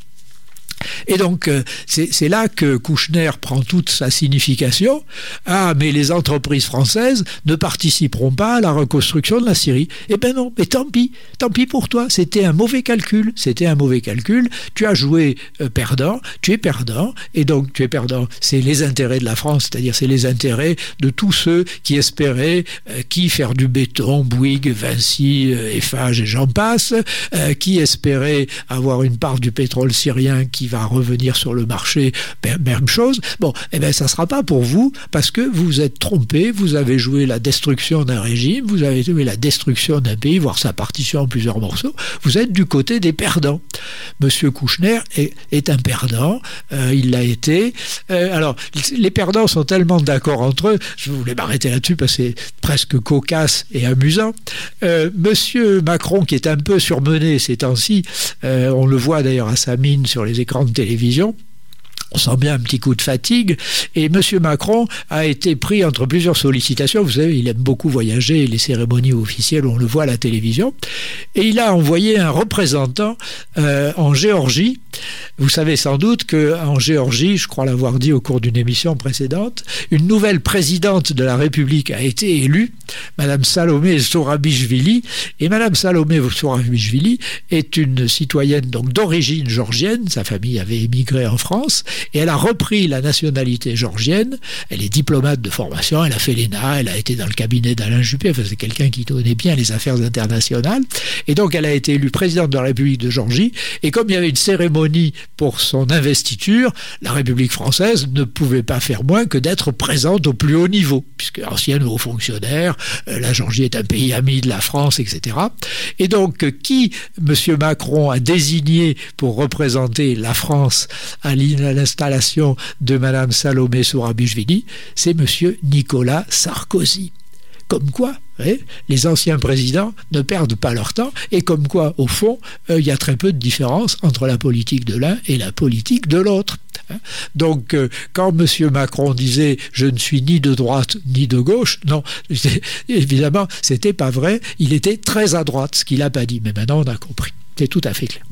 Et donc, euh, c'est, c'est là que Kouchner prend toute sa signification. Ah, mais les entreprises françaises ne participeront pas à la reconstruction de la Syrie. Eh ben non, mais tant pis, tant pis pour toi. C'était un mauvais calcul, c'était un mauvais calcul. Tu as joué euh, perdant, tu es perdant, et donc tu es perdant. C'est les intérêts de la France, c'est-à-dire c'est les intérêts de tous ceux qui espéraient, euh, qui faire du béton, Bouygues, Vinci, euh, Eiffage et j'en passe, euh, qui espéraient avoir une part du pétrole syrien qui va revenir sur le marché, même chose. Bon, eh bien, ça ne sera pas pour vous, parce que vous êtes trompé, vous avez joué la destruction d'un régime, vous avez joué la destruction d'un pays, voire sa partition en plusieurs morceaux, vous êtes du côté des perdants. Monsieur Kouchner est, est un perdant, euh, il l'a été. Euh, alors, les perdants sont tellement d'accord entre eux, je voulais m'arrêter là-dessus parce que c'est presque cocasse et amusant. Euh, Monsieur Macron, qui est un peu surmené ces temps-ci, euh, on le voit d'ailleurs à sa mine sur les écrans de télévision, on sent bien un petit coup de fatigue, et M. Macron a été pris entre plusieurs sollicitations. Vous savez, il aime beaucoup voyager, les cérémonies officielles, on le voit à la télévision, et il a envoyé un représentant euh, en Géorgie. Vous savez sans doute qu'en Géorgie, je crois l'avoir dit au cours d'une émission précédente, une nouvelle présidente de la République a été élue, Madame Salomé Zourabichvili, et Madame Salomé Zourabichvili est une citoyenne donc d'origine géorgienne, sa famille avait émigré en France, et elle a repris la nationalité géorgienne. Elle est diplomate de formation, elle a fait l'E N A, elle a été dans le cabinet d'Alain Juppé, enfin, c'est quelqu'un qui connaît bien les affaires internationales, et donc elle a été élue présidente de la République de Géorgie, et comme il y avait une cérémonie pour son investiture, la République française ne pouvait pas faire moins que d'être présente au plus haut niveau, puisque ancienne haut fonctionnaire, euh, la Géorgie est un pays ami de la France, et cetera. Et donc, euh, qui M. Macron a désigné pour représenter la France à l'installation de Mme Salomé Zourabichvili, c'est M. Nicolas Sarkozy. Comme quoi, ouais, les anciens présidents ne perdent pas leur temps, et comme quoi, au fond, il euh, y a très peu de différence entre la politique de l'un et la politique de l'autre. Hein. Donc, euh, quand M. Macron disait « je ne suis ni de droite ni de gauche », non, évidemment, c'était pas vrai, il était très à droite, ce qu'il n'a pas dit, mais maintenant on a compris, c'est tout à fait clair.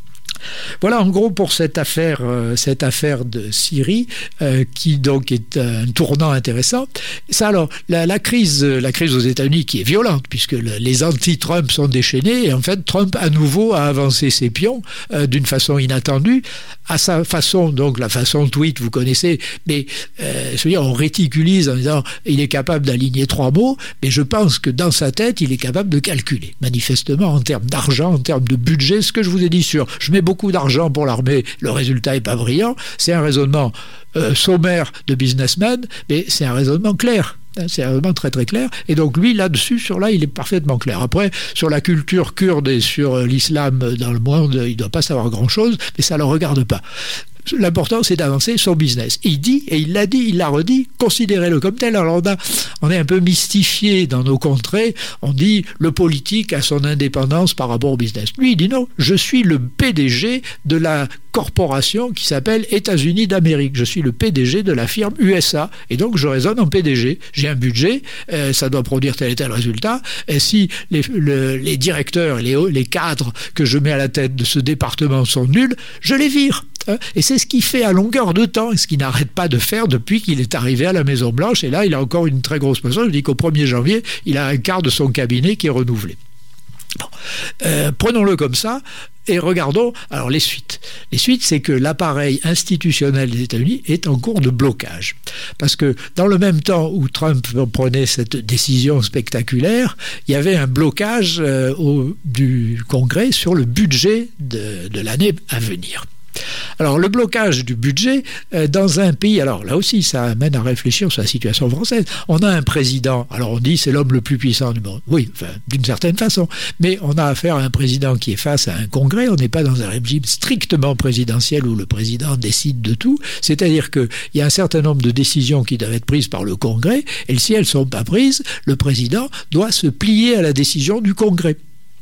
Voilà en gros pour cette affaire, euh, cette affaire de Syrie euh, qui donc est un tournant intéressant. Ça alors, la, la crise, la crise aux États-Unis qui est violente puisque le, les anti-Trump sont déchaînés et en fait Trump à nouveau a avancé ses pions euh, d'une façon inattendue, à sa façon, donc la façon tweet vous connaissez, mais euh, je veux dire on réticulise en disant il est capable d'aligner trois mots, mais je pense que dans sa tête il est capable de calculer manifestement en termes d'argent, en termes de budget, ce que je vous ai dit sur je mets beaucoup d'argent pour l'armée, le résultat n'est pas brillant. C'est un raisonnement euh, sommaire de businessman, mais c'est un raisonnement clair. C'est vraiment très très clair. Et donc lui, là-dessus, sur là, il est parfaitement clair. Après, sur la culture kurde et sur l'islam dans le monde, il ne doit pas savoir grand-chose, mais ça ne le regarde pas. L'important, c'est d'avancer son business. Il dit, et il l'a dit, il l'a redit, considérez-le comme tel. Alors on, a, on est un peu mystifié dans nos contrées. On dit, le politique a son indépendance par rapport au business. Lui, il dit non, je suis le P D G de la corporation qui s'appelle États-Unis d'Amérique. Je suis le P D G de la firme U S A. Et donc, je raisonne en P D G. J'ai un budget, euh, ça doit produire tel et tel résultat. Et si les, le, les directeurs, les, les cadres que je mets à la tête de ce département sont nuls, je les vire. Et c'est ce qu'il fait à longueur de temps, et ce qu'il n'arrête pas de faire depuis qu'il est arrivé à la Maison-Blanche. Et là, il a encore une très grosse position. Je dis qu'au premier janvier, il a un quart de son cabinet qui est renouvelé. Bon. Euh, prenons-le comme ça et regardons alors les suites. Les suites, c'est que l'appareil institutionnel des États-Unis est en cours de blocage. Parce que dans le même temps où Trump prenait cette décision spectaculaire, il y avait un blocage euh, au, du Congrès sur le budget de, de l'année à venir. Alors, le blocage du budget euh, dans un pays, alors là aussi, ça amène à réfléchir sur la situation française. On a un président, alors on dit c'est l'homme le plus puissant du monde. Oui, enfin, d'une certaine façon. Mais on a affaire à un président qui est face à un congrès. On n'est pas dans un régime strictement présidentiel où le président décide de tout. C'est-à-dire qu'il y a un certain nombre de décisions qui doivent être prises par le congrès. Et si elles ne sont pas prises, le président doit se plier à la décision du congrès.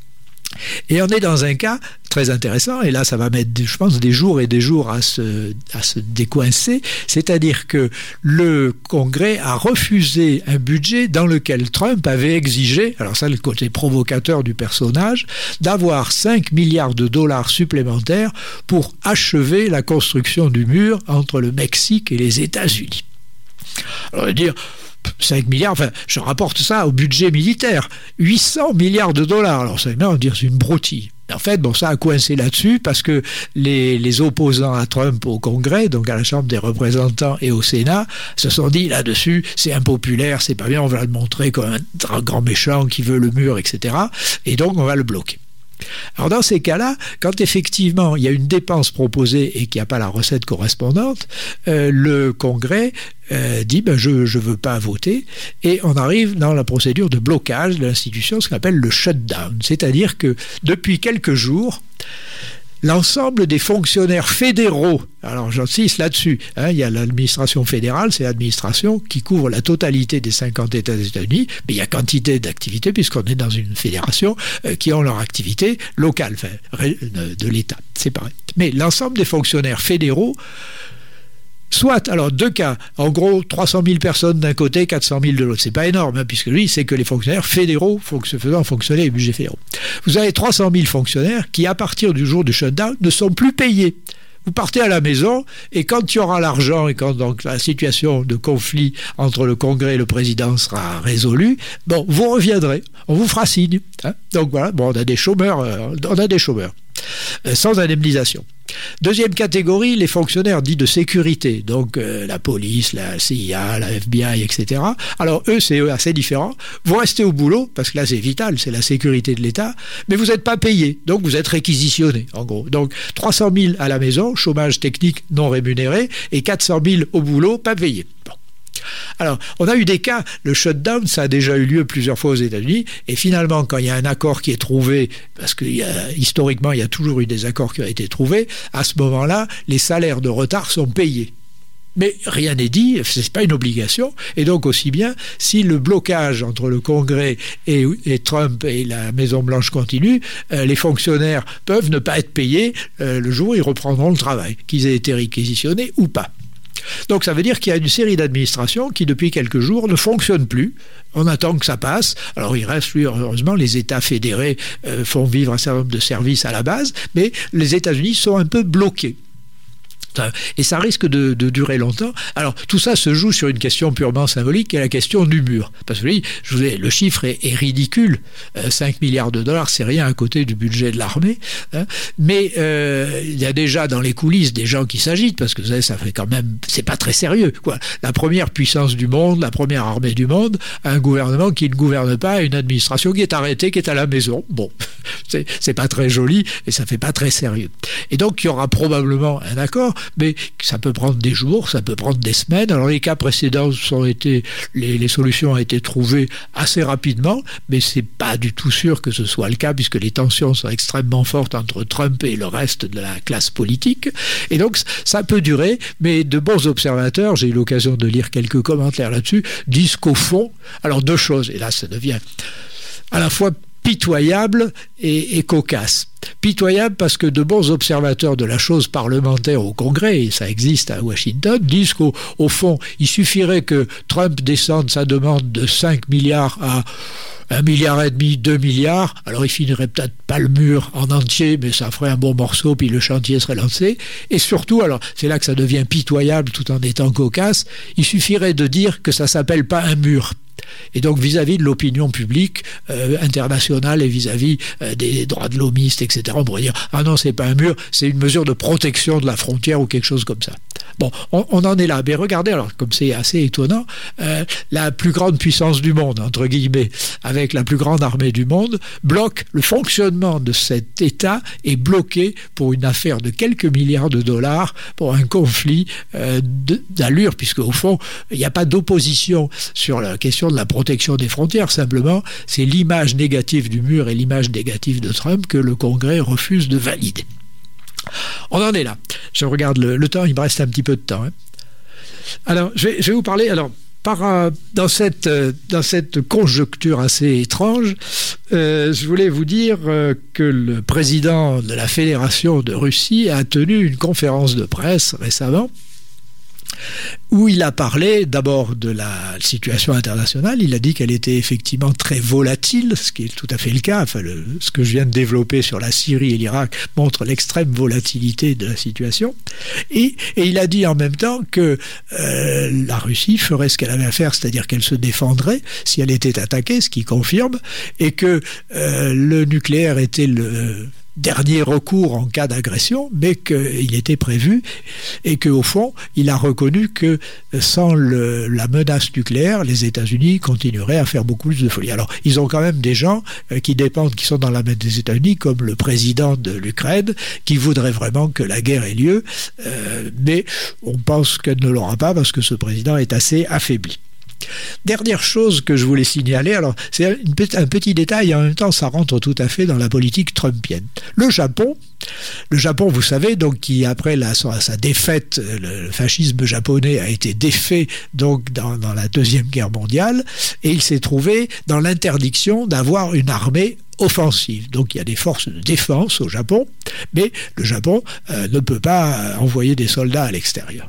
Et on est dans un cas très intéressant, et là ça va mettre, je pense, des jours et des jours à se, à se décoincer, c'est-à-dire que le Congrès a refusé un budget dans lequel Trump avait exigé, alors ça le côté provocateur du personnage, d'avoir cinq milliards de dollars supplémentaires pour achever la construction du mur entre le Mexique et les États-Unis. Alors, dire cinq milliards, enfin, je rapporte ça au budget militaire, huit cents milliards de dollars. Alors, ça veut dire c'est une broutille. En fait, bon, ça a coincé là-dessus parce que les, les opposants à Trump au Congrès, donc à la Chambre des représentants et au Sénat, se sont dit là-dessus, c'est impopulaire, c'est pas bien, on va le montrer comme un grand méchant qui veut le mur, et cetera. Et donc, on va le bloquer. Alors dans ces cas-là, quand effectivement il y a une dépense proposée et qu'il n'y a pas la recette correspondante, euh, le Congrès euh, dit ben, je ne veux pas voter, et on arrive dans la procédure de blocage de l'institution, ce qu'on appelle le shutdown. C'est-à-dire que depuis quelques jours, l'ensemble des fonctionnaires fédéraux, alors j'insiste là-dessus, hein, il y a l'administration fédérale, c'est l'administration qui couvre la totalité des cinquante États des États-Unis, mais il y a quantité d'activités, puisqu'on est dans une fédération euh, qui ont leur activité locale, enfin, de l'État, c'est pareil. Mais l'ensemble des fonctionnaires fédéraux, soit, alors deux cas, en gros trois cent mille personnes d'un côté, quatre cent mille de l'autre. C'est pas énorme, hein, puisque lui, c'est que les fonctionnaires fédéraux faisant fonctionner les budgets fédéraux. Vous avez trois cent mille fonctionnaires qui, à partir du jour du shutdown, ne sont plus payés. Vous partez à la maison, et quand il y aura l'argent et quand donc la situation de conflit entre le Congrès et le président sera résolue, bon, vous reviendrez, on vous fera signe. Hein. Donc voilà, bon, on a des chômeurs, euh, on a des chômeurs. Euh, sans indemnisation. Deuxième catégorie, les fonctionnaires dits de sécurité, donc euh, la police, la C I A, la F B I, et cetera. Alors eux, c'est assez différent. Vous restez au boulot, parce que là c'est vital, c'est la sécurité de l'État, mais vous n'êtes pas payé, donc vous êtes réquisitionné, en gros. Donc trois cent mille à la maison, chômage technique non rémunéré, et quatre cent mille au boulot, pas payé. Bon. Alors, on a eu des cas, le shutdown, ça a déjà eu lieu plusieurs fois aux États-Unis, et finalement, quand il y a un accord qui est trouvé, parce que historiquement, il y a toujours eu des accords qui ont été trouvés, à ce moment-là, les salaires de retard sont payés. Mais rien n'est dit, ce n'est pas une obligation, et donc aussi bien, si le blocage entre le Congrès et, et Trump et la Maison-Blanche continue, euh, les fonctionnaires peuvent ne pas être payés euh, le jour où ils reprendront le travail, qu'ils aient été réquisitionnés ou pas. Donc ça veut dire qu'il y a une série d'administrations qui depuis quelques jours ne fonctionnent plus. On attend que ça passe. Alors il reste, lui, heureusement, les États fédérés euh, font vivre un certain nombre de services à la base, mais les États-Unis sont un peu bloqués. Et ça risque de, de durer longtemps. Alors, tout ça se joue sur une question purement symbolique, qui est la question du mur. Parce que oui, je vous ai, le chiffre est, est ridicule. Euh, cinq milliards de dollars, c'est rien à côté du budget de l'armée. Hein. Mais euh, il y a déjà dans les coulisses des gens qui s'agitent, parce que vous savez, ça fait quand même... C'est pas très sérieux, quoi. La première puissance du monde, la première armée du monde, un gouvernement qui ne gouverne pas, une administration qui est arrêtée, qui est à la maison. Bon, c'est, c'est pas très joli et ça fait pas très sérieux. Et donc il y aura probablement un accord, mais ça peut prendre des jours, ça peut prendre des semaines. Alors les cas précédents sont été, les, les solutions ont été trouvées assez rapidement, mais c'est pas du tout sûr que ce soit le cas puisque les tensions sont extrêmement fortes entre Trump et le reste de la classe politique. Et donc ça peut durer, mais de bons observateurs, j'ai eu l'occasion de lire quelques commentaires là-dessus, disent qu'au fond, alors deux choses, et là ça devient à la fois pitoyable et, et cocasse. Pitoyable parce que de bons observateurs de la chose parlementaire au Congrès, et ça existe à Washington, disent qu'au au fond, il suffirait que Trump descende sa demande de cinq milliards à un milliard et demi, deux milliards, alors il finirait peut-être pas le mur en entier, mais ça ferait un bon morceau, puis le chantier serait lancé. Et surtout, alors c'est là que ça devient pitoyable tout en étant cocasse, il suffirait de dire que ça s'appelle pas un mur. Et donc vis-à-vis de l'opinion publique euh, internationale et vis-à-vis euh, des droits de l'homiste, et cetera, on pourrait dire « Ah non, c'est pas un mur, c'est une mesure de protection de la frontière ou quelque chose comme ça. » Bon, on, on en est là. Mais regardez, alors comme c'est assez étonnant, euh, la plus grande puissance du monde, entre guillemets, avec la plus grande armée du monde, bloque le fonctionnement de cet État est bloqué pour une affaire de quelques milliards de dollars, pour un conflit euh, de, d'allure, puisque au fond, il n'y a pas d'opposition sur la question de la protection des frontières. Simplement, c'est l'image négative du mur et l'image négative de Trump que le Congrès refuse de valider. On en est là. Je regarde le, le temps, il me reste un petit peu de temps. Hein. Alors, je vais, je vais vous parler... Alors, par, dans, cette, dans cette conjoncture assez étrange, euh, je voulais vous dire euh, que le président de la Fédération de Russie a tenu une conférence de presse récemment où il a parlé d'abord de la situation internationale. Il a dit qu'elle était effectivement très volatile, ce qui est tout à fait le cas. Enfin, le, ce que je viens de développer sur la Syrie et l'Irak montre l'extrême volatilité de la situation. Et, et il a dit en même temps que euh, la Russie ferait ce qu'elle avait à faire, c'est-à-dire qu'elle se défendrait si elle était attaquée, ce qui confirme, et que euh, le nucléaire était le dernier recours en cas d'agression, mais qu'il était prévu et qu'au fond, il a reconnu que sans le, la menace nucléaire, les États-Unis continueraient à faire beaucoup plus de folie. Alors, ils ont quand même des gens qui dépendent, qui sont dans la main des États-Unis, comme le président de l'Ukraine, qui voudrait vraiment que la guerre ait lieu, euh, mais on pense qu'elle ne l'aura pas parce que ce président est assez affaibli. Dernière chose que je voulais signaler, alors c'est une, un petit détail et en même temps ça rentre tout à fait dans la politique trumpienne. Le Japon, le Japon, vous savez, donc qui après la, sa, sa défaite, le fascisme japonais a été défait donc dans, dans la Deuxième Guerre mondiale et il s'est trouvé dans l'interdiction d'avoir une armée offensive. Donc il y a des forces de défense au Japon, mais le Japon euh, ne peut pas envoyer des soldats à l'extérieur.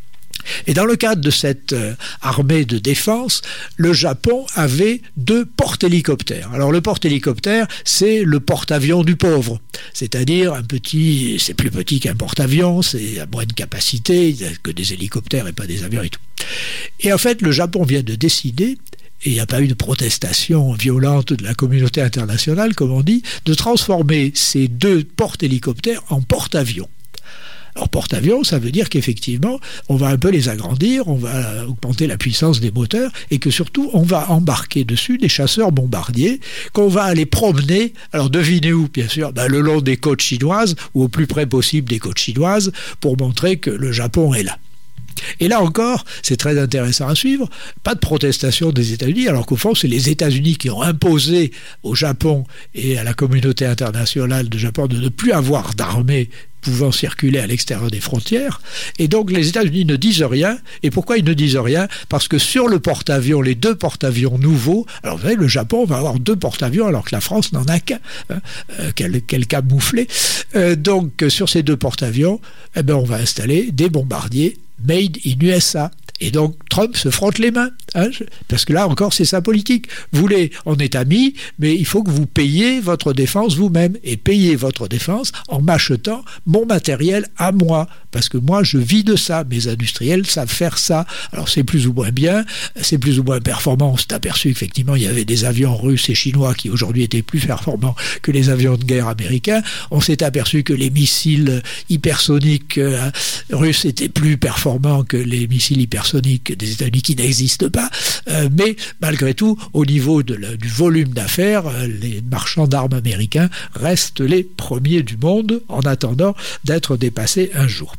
Et dans le cadre de cette euh, armée de défense, le Japon avait deux porte-hélicoptères. Alors le porte-hélicoptère, c'est le porte-avions du pauvre, c'est-à-dire un petit, c'est plus petit qu'un porte-avions, c'est à moins de capacité, il n'y a que des hélicoptères et pas des avions et tout. Et en fait, le Japon vient de décider, et il n'y a pas eu de protestation violente de la communauté internationale, comme on dit, de transformer ces deux porte-hélicoptères en porte-avions. Alors porte-avions, ça veut dire qu'effectivement, on va un peu les agrandir, on va augmenter la puissance des moteurs et que surtout, on va embarquer dessus des chasseurs bombardiers qu'on va aller promener, alors devinez où, bien sûr, ben, le long des côtes chinoises ou au plus près possible des côtes chinoises pour montrer que le Japon est là. Et là encore, c'est très intéressant à suivre, pas de protestation des États-Unis, alors qu'au fond, c'est les États-Unis qui ont imposé au Japon et à la communauté internationale de Japon de ne plus avoir d'armée pouvant circuler à l'extérieur des frontières. Et donc les États-Unis ne disent rien. Et pourquoi ils ne disent rien? Parce que sur le porte-avions, les deux porte-avions nouveaux, alors vous savez, le Japon va avoir deux porte-avions alors que la France n'en a qu'un. Hein, euh, quel, quel camouflé. Euh, donc sur ces deux porte-avions, eh ben, on va installer des bombardiers made in U S A. Et donc Trump se frotte les mains, hein, parce que là encore c'est sa politique. Vous voulez, on est amis, mais il faut que vous payiez votre défense vous-même, et payez votre défense en m'achetant mon matériel à moi, parce que moi je vis de ça, mes industriels savent faire ça. Alors c'est plus ou moins bien, c'est plus ou moins performant. On s'est aperçu qu'effectivement il y avait des avions russes et chinois qui aujourd'hui étaient plus performants que les avions de guerre américains. On s'est aperçu que les missiles hypersoniques euh, russes étaient plus performants que les missiles hypersoniques supersonique des États-Unis qui n'existe pas, euh, mais malgré tout, au niveau de la, du volume d'affaires, euh, les marchands d'armes américains restent les premiers du monde en attendant d'être dépassés un jour.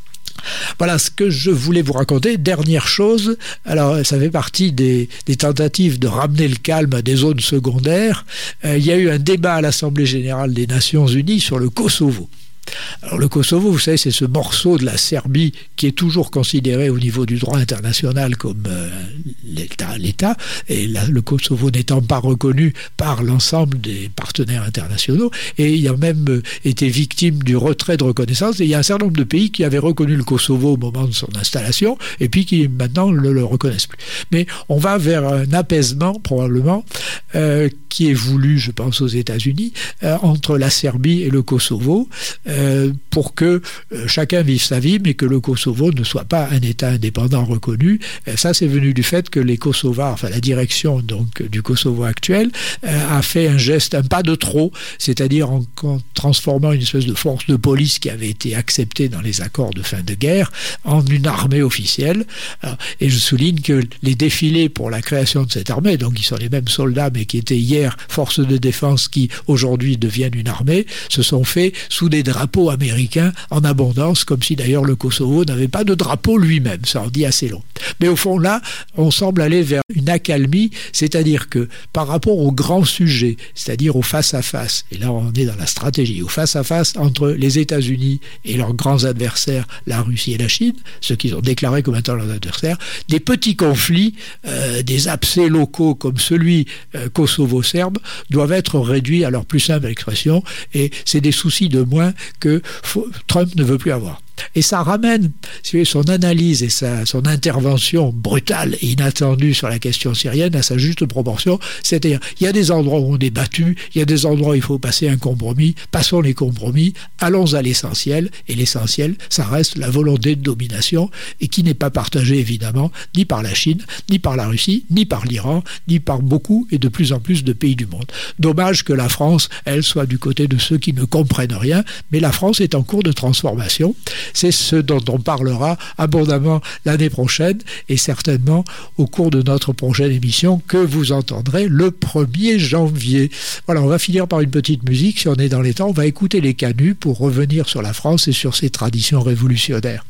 Voilà ce que je voulais vous raconter. Dernière chose, alors ça fait partie des, des tentatives de ramener le calme à des zones secondaires. Euh, il y a eu un débat à l'Assemblée générale des Nations unies sur le Kosovo. Alors le Kosovo, vous savez, c'est ce morceau de la Serbie qui est toujours considéré au niveau du droit international comme euh, l'État, l'État, et là, le Kosovo n'étant pas reconnu par l'ensemble des partenaires internationaux, et il a même euh, été victime du retrait de reconnaissance, et il y a un certain nombre de pays qui avaient reconnu le Kosovo au moment de son installation, et puis qui maintenant ne le reconnaissent plus. Mais on va vers un apaisement, probablement, euh, qui est voulu, je pense, aux États-Unis, euh, entre la Serbie et le Kosovo, euh, pour que euh, chacun vive sa vie, mais que le Kosovo ne soit pas un État indépendant reconnu. Euh, ça, c'est venu du fait que les Kosovars, enfin la direction donc du Kosovo actuel, euh, a fait un geste, un pas de trop, c'est-à-dire en, en transformant une espèce de force de police qui avait été acceptée dans les accords de fin de guerre en une armée officielle. Alors, et je souligne que les défilés pour la création de cette armée, donc ils sont les mêmes soldats, mais qui étaient hier forces de défense, qui aujourd'hui deviennent une armée, se sont faits sous des drapeaux américains en abondance, comme si d'ailleurs le Kosovo n'avait pas de drapeau lui-même. Ça en dit assez long. Mais au fond, là, on semble aller vers une accalmie, c'est-à-dire que par rapport aux grands sujets, c'est-à-dire au face-à-face, et là on est dans la stratégie, au face-à-face entre les États-Unis et leurs grands adversaires, la Russie et la Chine, ceux qu'ils ont déclarés comme étant leurs adversaires, des petits conflits, euh, des abcès locaux comme celui euh, kosovo-serbe, doivent être réduits à leur plus simple expression, et c'est des soucis de moins que Trump ne veut plus avoir. Et ça ramène, si vous voulez, son analyse et sa, son intervention brutale et inattendue sur la question syrienne à sa juste proportion. C'est-à-dire, il y a des endroits où on est battu, il y a des endroits où il faut passer un compromis, passons les compromis, allons à l'essentiel, et l'essentiel, ça reste la volonté de domination, et qui n'est pas partagée évidemment, ni par la Chine, ni par la Russie, ni par l'Iran, ni par beaucoup et de plus en plus de pays du monde. Dommage que la France, elle, soit du côté de ceux qui ne comprennent rien, mais la France est en cours de transformation. C'est ce dont on parlera abondamment l'année prochaine et certainement au cours de notre prochaine émission que vous entendrez le premier janvier. Voilà, on va finir par une petite musique. Si on est dans les temps, on va écouter les Canuts pour revenir sur la France et sur ses traditions révolutionnaires.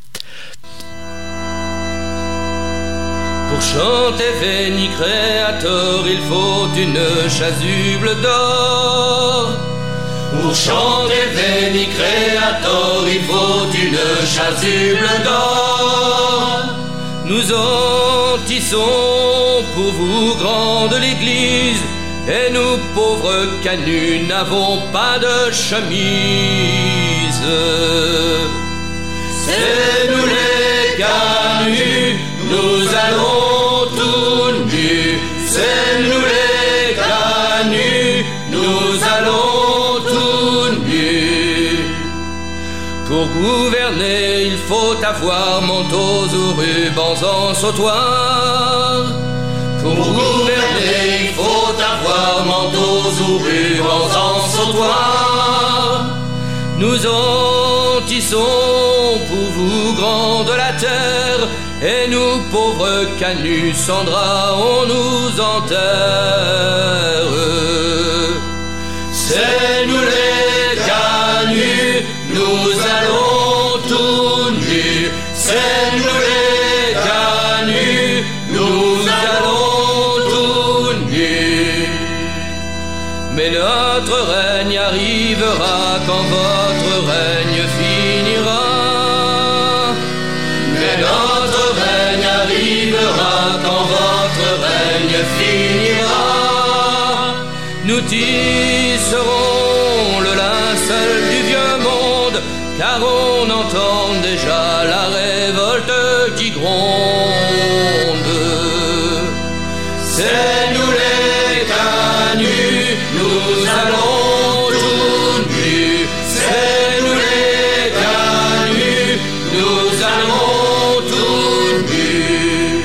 Pour chanter Veni Creator, il faut une chasuble d'or. Pour chanter Veni Creator, il faut une chasuble d'or. Nous en tissons pour vous grande l'église, et nous pauvres canuts n'avons pas de chemise. C'est nous les canuts, nous allons tout nus. C'est nous les canuts, nous allons tout nus. Pour gouverner, il faut avoir manteaux ou rubans en sautoir. Pour gouverner, il faut avoir manteaux ou rubans en sautoir. Nous en tissons pour vous grande la terre, et nous pauvres canuts sans drap on nous enterre. C'est nous les canuts, nous allons tout nus. C'est nous les canuts, nous allons tout nus. Mais notre règne arrivera quand votre règne finira. Mais notre règne arrivera quand votre règne finira. Nous tisserons le linceul du vieux monde, car on entend déjà la révolte qui gronde. C'est nous les canuts, nous allons tout nus. C'est nous les canuts, nous allons tout nus.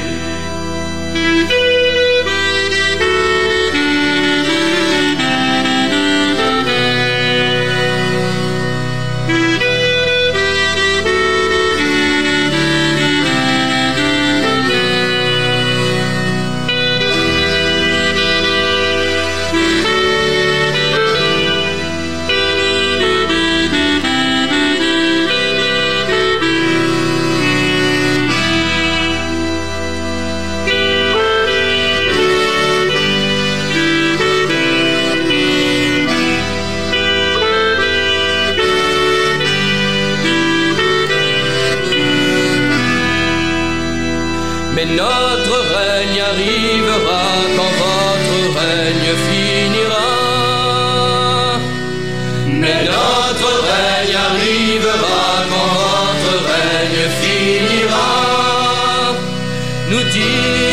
nous tire